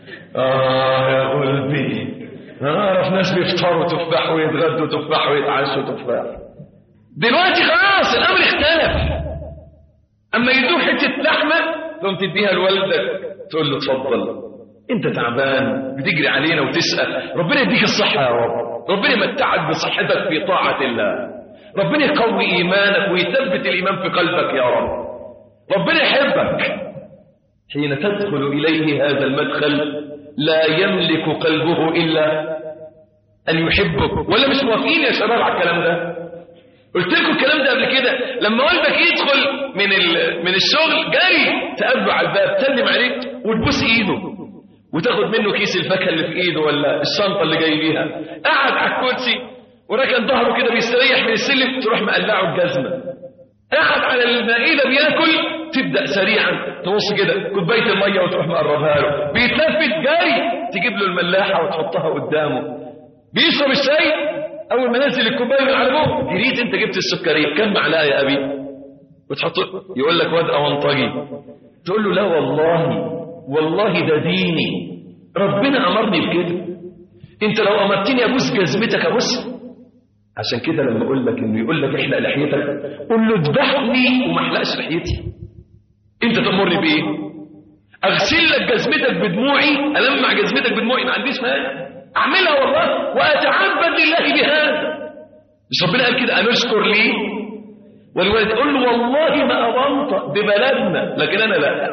يا قلبي اعرف ناس بيفطروا تفاح ويتغدوا تفاح ويتعشوا تفاح. دلوقتي خلاص الامر اختلف. اما يدوك حته لحمه تقوم تديها لوالدك تقول له اتفضل انت تعبان بتجري علينا وتسال، ربنا يديك الصحه يا رب، ربنا يمتعك بصحتك في طاعه الله، ربنا يقوي ايمانك ويثبت الايمان في قلبك يا رب، ربنا يحبك. حين تدخل اليه هذا المدخل لا يملك قلبه الا ان يحبك. ولا مش موافقين يا شباب على الكلام ده؟ قلت لكم الكلام ده قبل كده. لما والدك يدخل من الشغل جري تقابله على الباب تسلم عليه وتبوس ايده وتاخد منه كيس الفاكهه اللي في ايده ولا الشنطه اللي جاي بيها. قعد على الكرسي وركن ظهره كده بيستريح من السلم تروح مقلعه الجزمه قاعد على المائدة بياكل، تبدأ سريعا تبص كده كوباية المية وتروح مقربها له، بيتلفت جاي تجيب له الملاحة وتحطها قدامه، بيشرب الشاي أول ما نزل الكوباية من على بوقه جريت أنت جبت السكرية كم معلقة يا أبي؟ وتحط يقول لك واد أونطجي، تقول له لا والله ده ديني، ربنا أمرني بكده، أنت لو أمرتني أبوس جزمتك أبوس. عشان كده لما أقول لك إنه يقول لك احلق لحيتك قول له اذبحني وما احلقش لحيتي. أنت تأمرني بإيه؟ أغسل لك جزمتك بدموعي، ألمع جزمتك بدموعي، ما عنديش مانع أعملها والله، وأتعبد لله بهذا. مش ربنا قال كده أنشكر لي والوالد؟ قل له والله ما أبنطق ببلدنا، لكن أنا لا،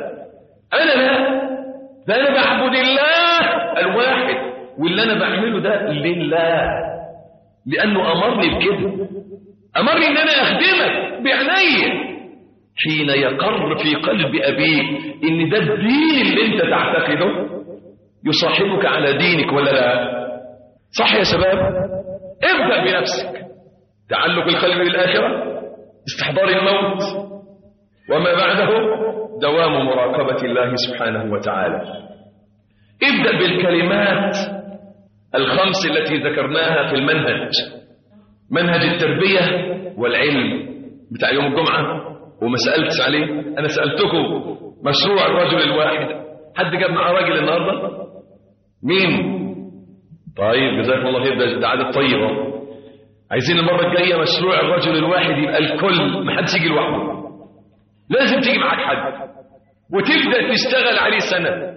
ده أنا بعبد الله الواحد، واللي أنا بعمله ده لله، لأنه أمرني بكده، أمرني إن أنا أخدمك بعناية. حين يقر في قلب أبيك إن ده الدين اللي أنت تعتقده يصاحبك على دينك ولا لا؟ صح يا شباب؟ ابدأ بنفسك، تعلق القلب بالآخرة، استحضار الموت، وما بعده دوام مراقبة الله سبحانه وتعالى. ابدأ بالكلمات الخمس التي ذكرناها في المنهج، منهج التربية والعلم بتاع يوم الجمعة، وما سألتش عليه. أنا سألتكم مشروع الرجل الواحد، حد جاب معاه راجل النهاردة؟ مين؟ طيب جزاكم الله خير، ده عادة طيبة. عايزين المرة الجاية مشروع الرجل الواحد يبقى الكل، ما حدش يجي لوحده، لازم تيجي معاك حد وتبدأ تشتغل عليه سنة،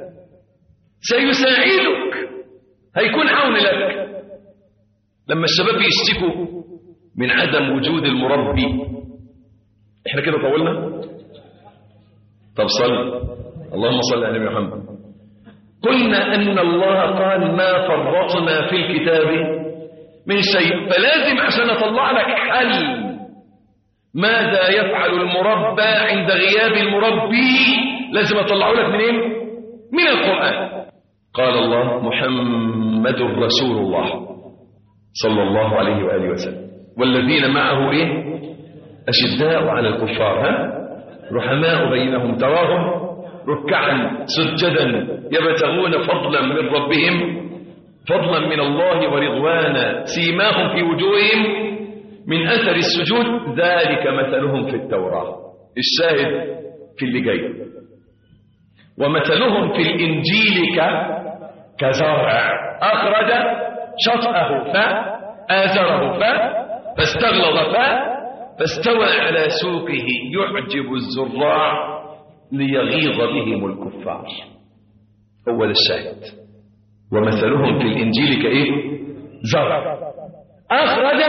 سيساعدك، هيكون عون لك. لما الشباب يشتكوا من عدم وجود المربي، احنا كده طولنا؟ طب صل، اللهم صل على النبي محمد. قلنا أن الله قال ما فرطنا في الكتاب من شيء، فلازم عشان أطلع لك حل ماذا يفعل المربى عند غياب المربي، لازم أطلعه لك منين؟ من القرآن. قال الله محمد رسول الله صلى الله عليه وآله وسلم والذين معه إيه؟ أشداء على الكفار رحماء بينهم، تراهم ركعا سجدا يبتغون فضلا من ربهم، فضلا من الله ورضوانا، سيماهم في وجوههم من أثر السجود، ذلك مثلهم في التوراة. الشاهد في اللي جاي، ومثلهم في الإنجيل كزرع أخرج شطأه فآزره فاستغلظ فاستوى على سوقه يعجب الزراع ليغيظ بهم الكفار. أول الشاهد، ومثلهم في الإنجيل كإيه؟ زرع أخرج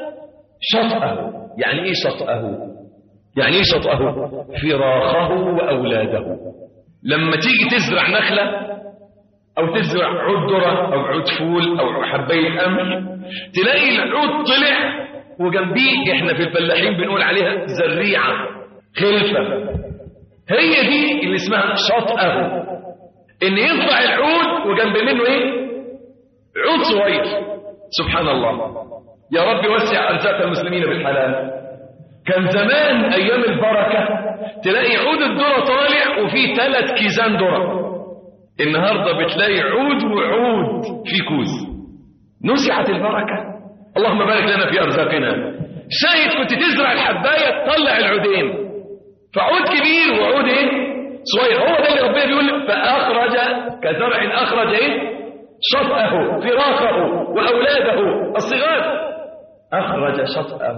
شطأه. يعني إيه شطأه؟ يعني إيه شطأه؟ فراخه وأولاده. لما تيجي تزرع نخلة أو تزرع عود ذرة أو عود فول أو حباية قمح، تلاقي العود طلع وجنبيه، احنا في الفلاحين بنقول عليها زريعة، خلفة، هي دي اللي اسمها شطأه، ان يطلع العود وجنب منه ايه؟ عود صغير. سبحان الله، يا رب وسع أرزاق المسلمين بالحلال. كان زمان أيام البركة تلاقي عود الذرة طالع وفيه 3 كيزان ذرة، النهاردة بتلاقي عود وعود في كوز. نزعت البركة، اللهم بارك لنا في أرزاقنا. شايف كنت تزرع الحباية تطلع العودين، فعود كبير وعود ايه؟ صغير. هو ده اللي ربنا بيقول فأخرج كزرع أخرج ايه؟ شطأه فراخه وأولاده الصغار. أخرج شطأه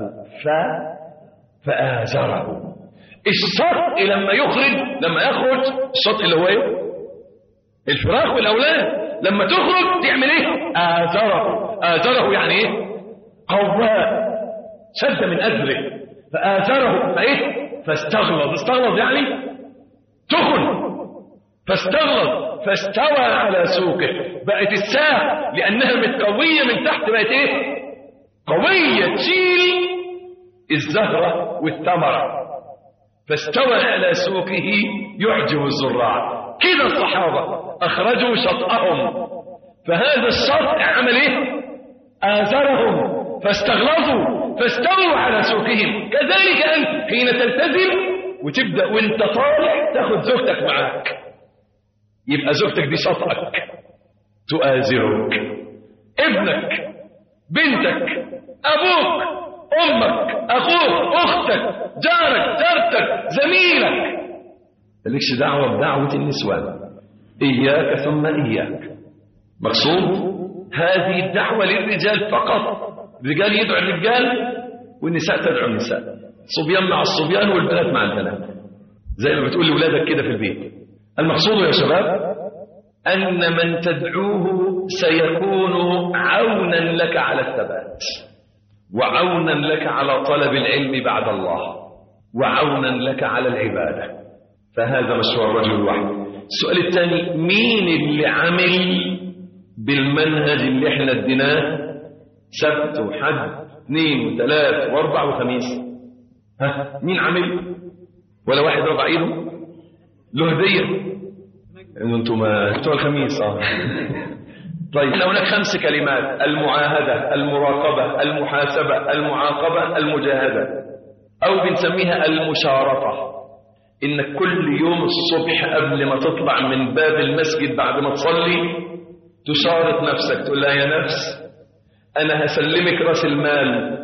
فآزره. الشطء لما يخرج الشطء اللي هو ايه؟ الفراخ والأولاد، لما تخرج تعمل ايه؟ آزره يعني ايه؟ قواه، شد من أجله، فآزره فايه؟ فاستغلظ يعني تخن، فاستغلظ فاستوى على سوقه. بقت الساق لأنها متقوية من تحت بقت ايه؟ قوية، تشيل الزهرة والثمرة. فاستوى على سوقه يعجب الزراع. كده الصحابة أخرجوا شطأهم، فهذا الشطء عمل ايه؟ آزرهم فاستغلظوا فاستووا على سوقهم. كذلك أنت حين تلتزم وتبدأ وانت طالع تاخد زوجتك معاك، يبقى زوجتك دي شطأك تؤازرك، ابنك، بنتك، أبوك، أمك، أخوك، أختك، جارك، جارتك، زميلك. مالكش دعوة بدعوة النسوان، إياك ثم إياك. مقصود هذه الدعوة للرجال فقط، الرجال يدعو الرجال والنساء تدعو النساء، صبيان مع الصبيان والبنات مع البنات، زي ما بتقول لأولادك كده في البيت. المقصود يا شباب أن من تدعوه سيكون عونا لك على الثبات، وعونا لك على طلب العلم بعد الله، وعونا لك على العبادة. فهذا مشروع الرجل الواحد. السؤال الثاني، مين اللي عمل بالمنهج اللي احنا اديناه سبت وحد 2 و3 و4 وخميس؟ ها، مين عمل؟ ولا واحد رفع ايده له هديه؟ انتم بتوع الخميس. طيب، هناك 5 كلمات: المعاهده، المراقبه، المحاسبه، المعاقبه، المجاهده، او بنسميها المشارطه. انك كل يوم الصبح قبل ما تطلع من باب المسجد بعد ما تصلي تشارط نفسك، تقول لها يا نفس انا هسلمك راس المال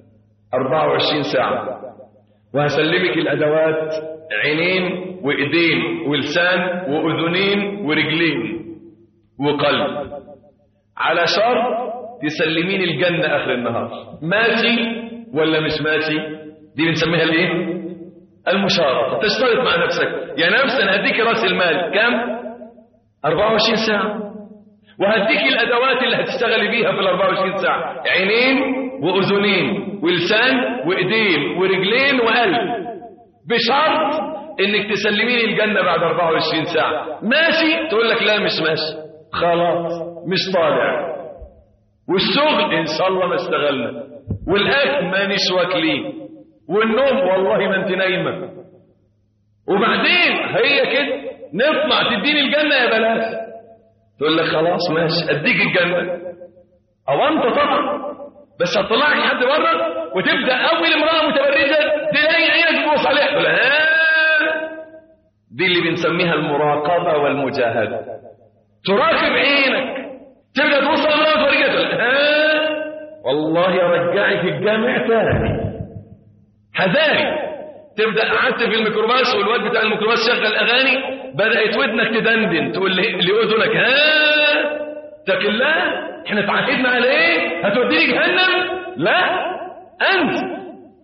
24 ساعه، وهسلمك الادوات عينين وايدين ولسان واذنين ورجلين وقلب، على شرط تسلمين الجنه اخر النهار. ماشي ولا مش ماشي؟ دي بنسميها الايه؟ المشارطه. تشترط مع نفسك يا نفس انا هديك راس المال كام؟ 24 ساعه، وهديك الادوات اللي هتشتغلي بيها في ال 24 ساعه، عينين واذنين ولسان وايدين ورجلين وقلب، بشرط انك تسلمين الجنه بعد 24 ساعه. ماشي؟ تقول لك لا مش ماشي، خلاص مش طالع. والشغل ان شاء الله ما اشتغلنا، والاكل ما نش واكلين، والنوم والله ما انت نايمه. وبعدين هي كده نطلع تديني الجنه يا بلاش، تقول لك خلاص ماشي اديك الجنه. او انت طبعا بس هتطلعك لحد بره وتبدا اول امراه متبرجه تلاقي عينك تبص عليها تقول دي اللي بنسميها المراقبه والمجاهده. تراقب عينك، تبدا تبص على امراه متبرجه تقول والله ارجعك الجامع تاني. حذاري. تبدا قعدت في الميكروباص والواد بتاع الميكروباص شغل اغاني، بدات ودنك تدندن، تقول لاذنك اتق الله، احنا اتعاقدنا على ايه؟ هتوديني جهنم؟ لا انت.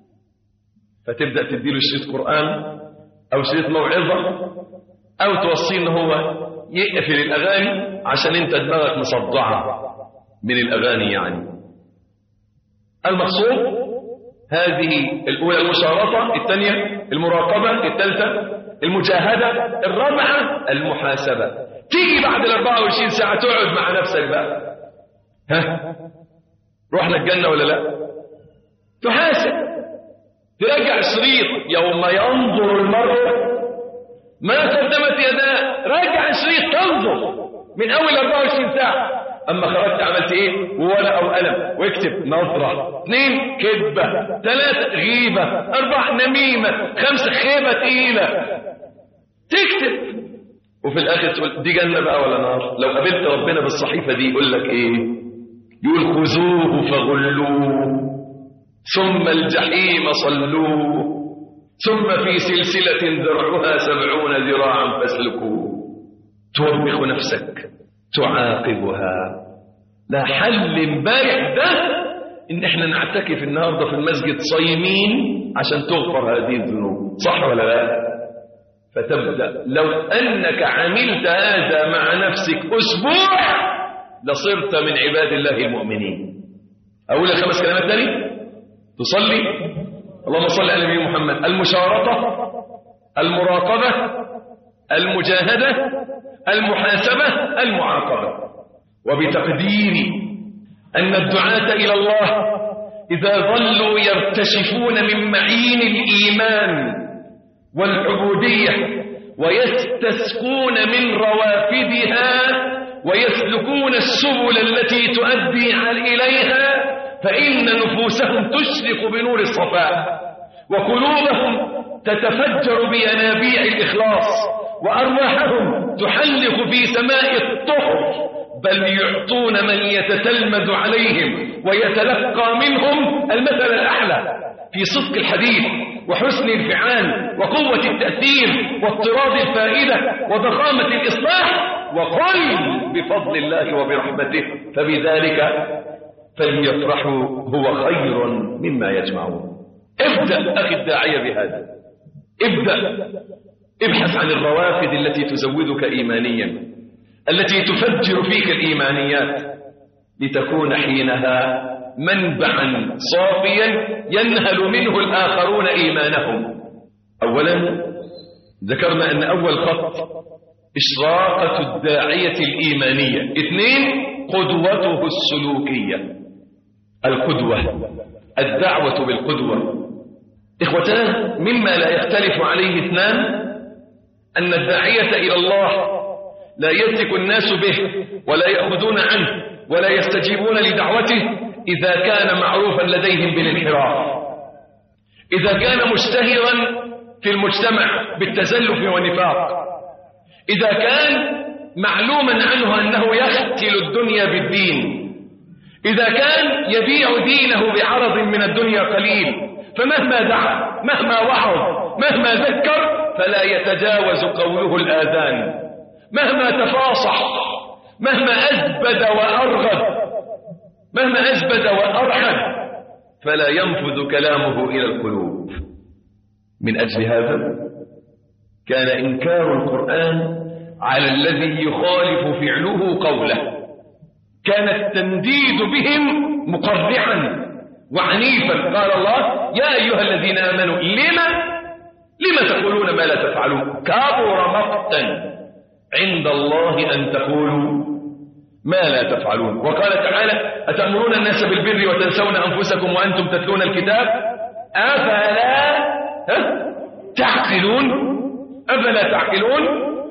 فتبدا تديله شريط قران او شريط موعظه، او توصيه ان هو يقفل الاغاني عشان انت دماغك مصدعه من الاغاني. يعني المقصود هذه الأولى المشارطة، الثانية المراقبة، الثالثة المجاهدة، الرابعة المحاسبة. تيجي بعد ال 24 ساعة تقعد مع نفسك بقى، ها رحنا الجنة ولا لا؟ تحاسب، ترجع الشريط يوم ينظر المرء ما قدمت يداه، رجع الشريط تنظر من أول 24 ساعة. أما خرجت عملت إيه؟ وورقة وقلم واكتب نظرة، 2 كذبة، 3 غيبة، 4 نميمة، 5 خيبة تقيلة، تكتب. وفي الآخر تقول دي جنة بقى ولا نار؟ لو قابلت ربنا بالصحيفة دي يقول لك إيه؟ يقول خذوه فغلوه ثم الجحيم صلوه ثم في سلسلة ذرعها 70 ذراعا فاسلكوه. توبخ نفسك، تعاقبها. لا حل امبارح ده ان احنا نعتكف النهارده في المسجد صايمين عشان تغفر هذه الذنوب، صح ولا لا؟ فتبدا لو انك عملت هذا مع نفسك اسبوع لصرت من عباد الله المؤمنين. اقول لك 5 كلمات تاني تصلي. اللهم صل على نبينا محمد. المشارطه، المراقبه، المجاهده، المحاسبة، المعاقبة. وبتقدير أن الدعاة إلى الله إذا ظلوا يرتشفون من معين الإيمان والعبودية ويستسقون من روافدها ويسلكون السبل التي تؤدي إليها فإن نفوسهم تشرق بنور الصفاء، وقلوبهم تتفجر بينابيع الإخلاص، وأرواحهم تحلق في سماء الطهر، بل يعطون من يتتلمذ عليهم ويتلقى منهم المثل الأعلى في صدق الحديث وحسن الفعال وقوة التأثير واضطراد الفائدة وضخامة الإصلاح. وقل بفضل الله وبرحمته فبذلك فليفرحوا هو خير مما يجمعون. ابدأ أخي الداعية بهذا، ابدأ ابحث عن الروافد التي تزودك إيمانيا، التي تفجر فيك الإيمانيات، لتكون حينها منبعا صافيا ينهل منه الآخرون إيمانهم. أولا ذكرنا أن أول خط إشراقة الداعية الإيمانية. 2 قدوته السلوكية، القدوة، الدعوة بالقدوة. إخوتان، مما لا يختلف عليه 2 أن الداعية إلى الله لا يثق الناس به ولا يأخذون عنه ولا يستجيبون لدعوته إذا كان معروفا لديهم بالانحراف، إذا كان مشتهرا في المجتمع بالتزلف والنفاق، إذا كان معلوما عنه أنه يختل الدنيا بالدين، إذا كان يبيع دينه بعرض من الدنيا قليل، فمهما دعا مهما وعظ مهما ذكر فلا يتجاوز قوله الآذان، مهما تفاصح مهما أزبد وأرغب مهما أزبد وأرحب فلا ينفذ كلامه إلى القلوب. من أجل هذا كان إنكار القرآن على الذي يخالف فعله قوله، كان التنديد بهم مقرعا وعنيفا. قال الله: يا أيها الذين آمنوا لما تقولون ما لا تفعلون، كبر مقتا عند الله أن تقولوا ما لا تفعلون. وقال تعالى: أتأمرون الناس بالبر وتنسون أنفسكم وأنتم تتلون الكتاب أفلا تعقلون. أفلا تعقلون.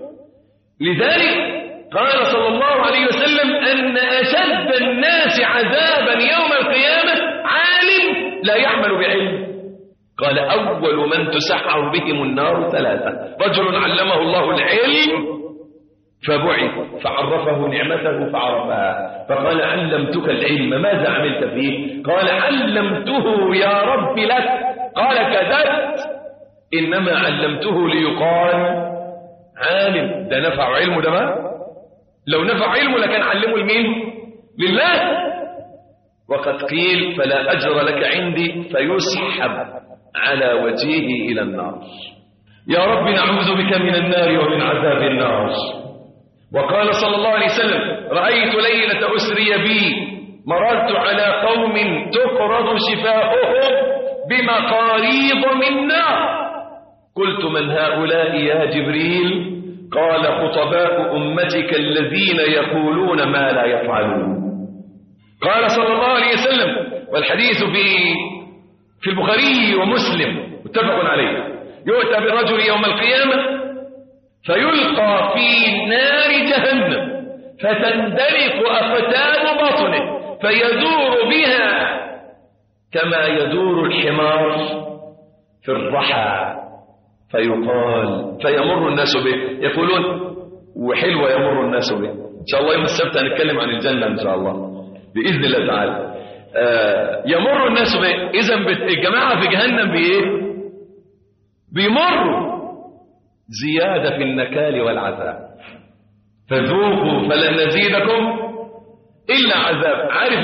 لذلك قال صلى الله عليه وسلم أن أشد الناس عذابا يوم القيامة عالم لا يعمل بعلم. قال: أول من تسحر بهم النار 3: رجل علمه الله العلم فبعث فعرفه نعمته فعرفها، فقال: علمتك العلم ماذا عملت فيه؟ قال: علمته يا رب لك. قال: كذبت، إنما علمته ليقال عالم. ده نفع علمه ده ما؟ لو نفع علمه لكان علمه لمين؟ لله. وقد قيل: فلا أجر لك عندي، فيسحب على وجهه إلى النار. يا رب نعوذ بك من النار ومن عذاب النار. وقال صلى الله عليه وسلم: رأيت ليلة أسري بي مررت على قوم تقرض شفاؤهم بمقاريض من نار، قلت: من هؤلاء يا جبريل؟ قال: خطباء أمتك الذين يقولون ما لا يفعلون. قال صلى الله عليه وسلم، والحديث في البخاري ومسلم متفق عليه: يؤتى بالرجل يوم القيامة فيلقى في نار جهنم فتندلق أفتان بطنه فيدور بها كما يدور الحمار في الرحى، فيقال فيمر الناس به، يقولون وحلوة يمر الناس به. إن شاء الله يوم السبت هنتكلم عن الجنة إن شاء الله بإذن الله تعالى. يمر الناس به. إذن الجماعة في جهنم بإيه؟ بيمروا زيادة في النكال والعذاب، فذوقوا فلن نزيدكم إلا عذاب. عارف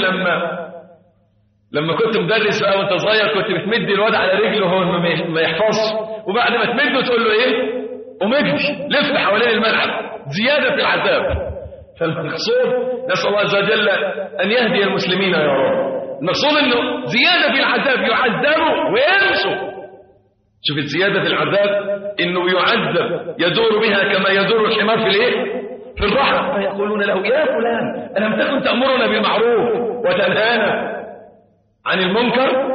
لما كنت مدرس بقى وانت صغير كنت بتمد الواد على رجله وهو ما يحفظش، وبعد ما تمده تقول له ايه؟ ومجدي لف حوالين الملعب، زيادة في العذاب. فالمقصود نسأل الله عز وجل أن يهدي المسلمين يا رب. المقصود انه زيادة في العذاب، يعذبوا وينسوا. شوف الزيادة في العذاب انه يعذب يدور بها كما يدور الحمار في الايه؟ في الرحى، فيقولون له: يا فلان ألم تكن تأمرنا بالمعروف وتنهانا عن المنكر؟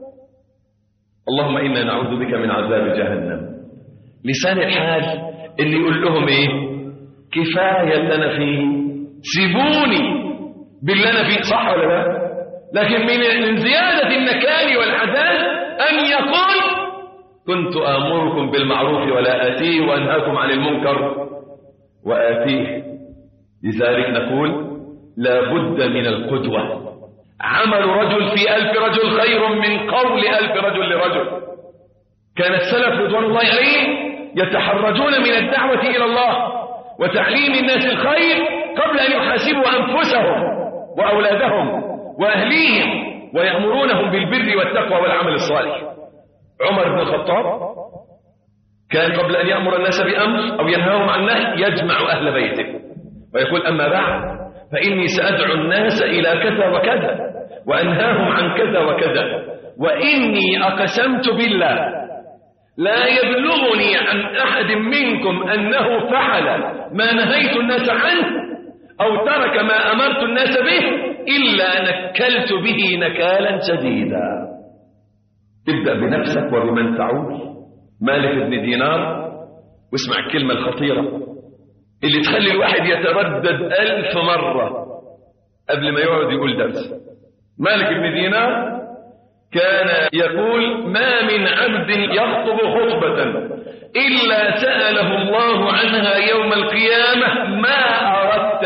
اللهم إنا نعوذ بك من عذاب جهنم. لسان الحال اللي يقول لهم ايه؟ كفاية اللي انا فيه، سيبوني باللي انا فيه. صح ولا لا؟ لكن من زيادة النكال والعذاب أن يقول كنت آمركم بالمعروف ولا آتيه وأنهاكم عن المنكر وآتيه. لذلك نقول لا بد من القدوة. عمل رجل في 1000 رجل خير من قول 1000 رجل لرجل. كان السلف رضوان الله عليهم يتحرجون من الدعوة إلى الله وتعليم الناس الخير قبل أن يحاسبوا أنفسهم وأولادهم وأهليهم ويأمرونهم بالبر والتقوى والعمل الصالح. عمر بن الخطاب كان قبل أن يأمر الناس بأمر أو ينهاهم عن نهي يجمع أهل بيته ويقول أما بعد فإني سأدعو الناس إلى كذا وكذا وأنهاهم عن كذا وكذا وإني أقسمت بالله لا يبلغني عن أحد منكم أنه فعل ما نهيت الناس عنه أو ترك ما أمرت الناس به إلا نكلت به نكالا شديدا. تبدأ بنفسك وبمن تعول. مالك بن دينار، واسمع الكلمة الخطيرة اللي تخلي الواحد يتردد 1000 مرة قبل ما يقعد يقول درس. مالك بن دينار كان يقول ما من عبد يخطب خطبة إلا سأله الله عنها يوم القيامة ما أردت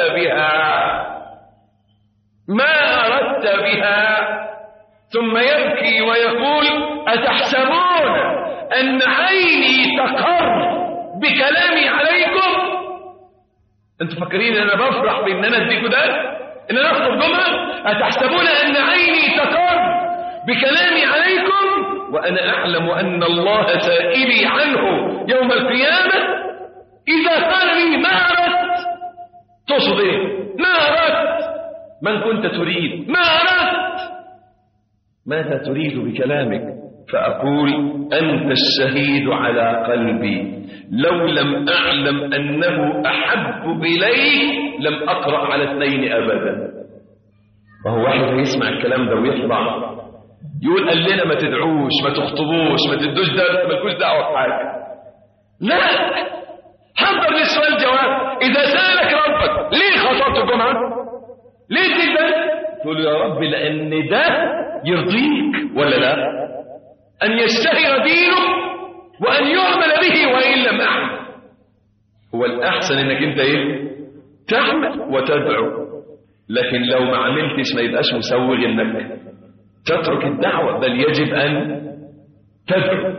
بها ثم يبكي ويقول أتحسبون أن عيني تقر بكلامي عليكم؟ أنتم فاكرين أن أنا بفرح بأن أنا أديكم ده أن أنا أخطب جمعة؟ أتحسبون أن عيني تقر بكلامي عليكم وأنا أعلم أن الله سائلي عنه يوم القيامة؟ إذا قال لي ما أردت تقصد إيه؟ ما أردت من كنت تريد؟ ما أردت ماذا تريد بكلامك؟ فأقول أنت الشهيد على قلبي لو لم أعلم أنه أحب إلي لم أقرأ على 2 أبدا. وهو واحد يسمع الكلام ده ويطلع يقول قال لنا ما تدعوش ما تخطبوش ما تدوش درس ما تكونش دعوة بحاجة. لا، حضر للسؤال جواب. إذا سألك ربك ليه خطبت الجمعة؟ ليه تقدر؟ تقول يا رب لأن ده يرضيك ولا لا؟ أن يشتهر دينه وأن يعمل به وإن لم أعمل. هو الأحسن إنك أنت إيه؟ تعمل وتدعو. لكن لو ما عملتش ما يبقاش مسوغ إنك تترك الدعوة، بل يجب أن تدعو.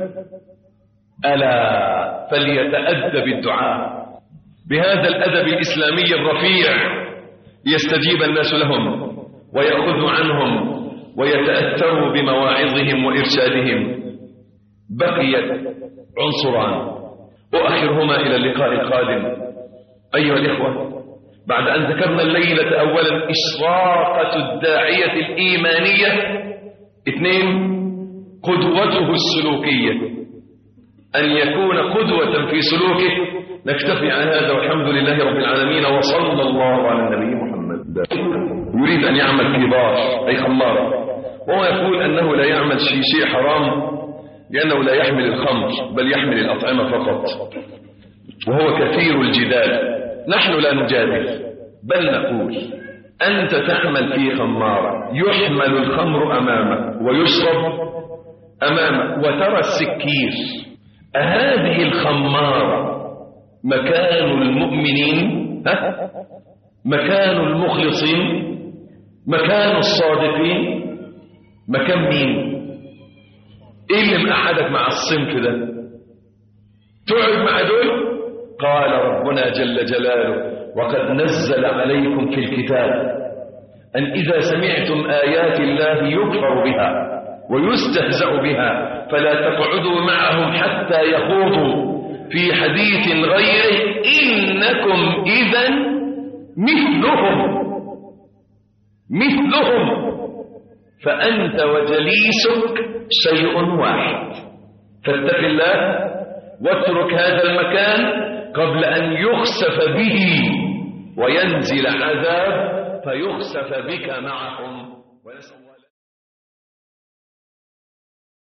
ألا فليتأدب الدعاء بهذا الأدب الإسلامي الرفيع يستجيب الناس لهم ويأخذ عنهم ويتأثروا بمواعظهم وإرشادهم. بقيت عنصران أؤخرهما إلى اللقاء القادم. أيها الإخوة، بعد أن ذكرنا الليلة أولا إشراقة الداعية الإيمانية، 2 قدوته السلوكية، أن يكون قدوة في سلوكه. نكتفي عن هذا والحمد لله رب العالمين وصلى الله على النبي محمد. يريد أن يعمل في بار أي خمارة، وهو يقول أنه لا يعمل شيء حرام لأنه لا يحمل الخمر بل يحمل الأطعمة فقط، وهو كثير الجدال. نحن لا نجادل بل نقول أنت تعمل في خمارة يحمل الخمر أمامك ويشرب أمامك وترى السكير. هذه الخمارة مكان المؤمنين؟ مكان المخلصين؟ مكان الصادقين؟ مكان مين؟ ايه اللي مقعدك مع الصنف ده؟ تقعد مع دول؟ قال ربنا جل جلاله وقد نزل عليكم في الكتاب أن إذا سمعتم آيات الله يكفر بها ويستهزأ بها فلا تقعدوا معهم حتى يخوضوا في حديث غيره إنكم إذن مثلهم فأنت وجليسك شيء واحد. فاتق الله واترك هذا المكان قبل أن يخسف به وينزل عذاب فيخسف بك معهم. ونسأل الله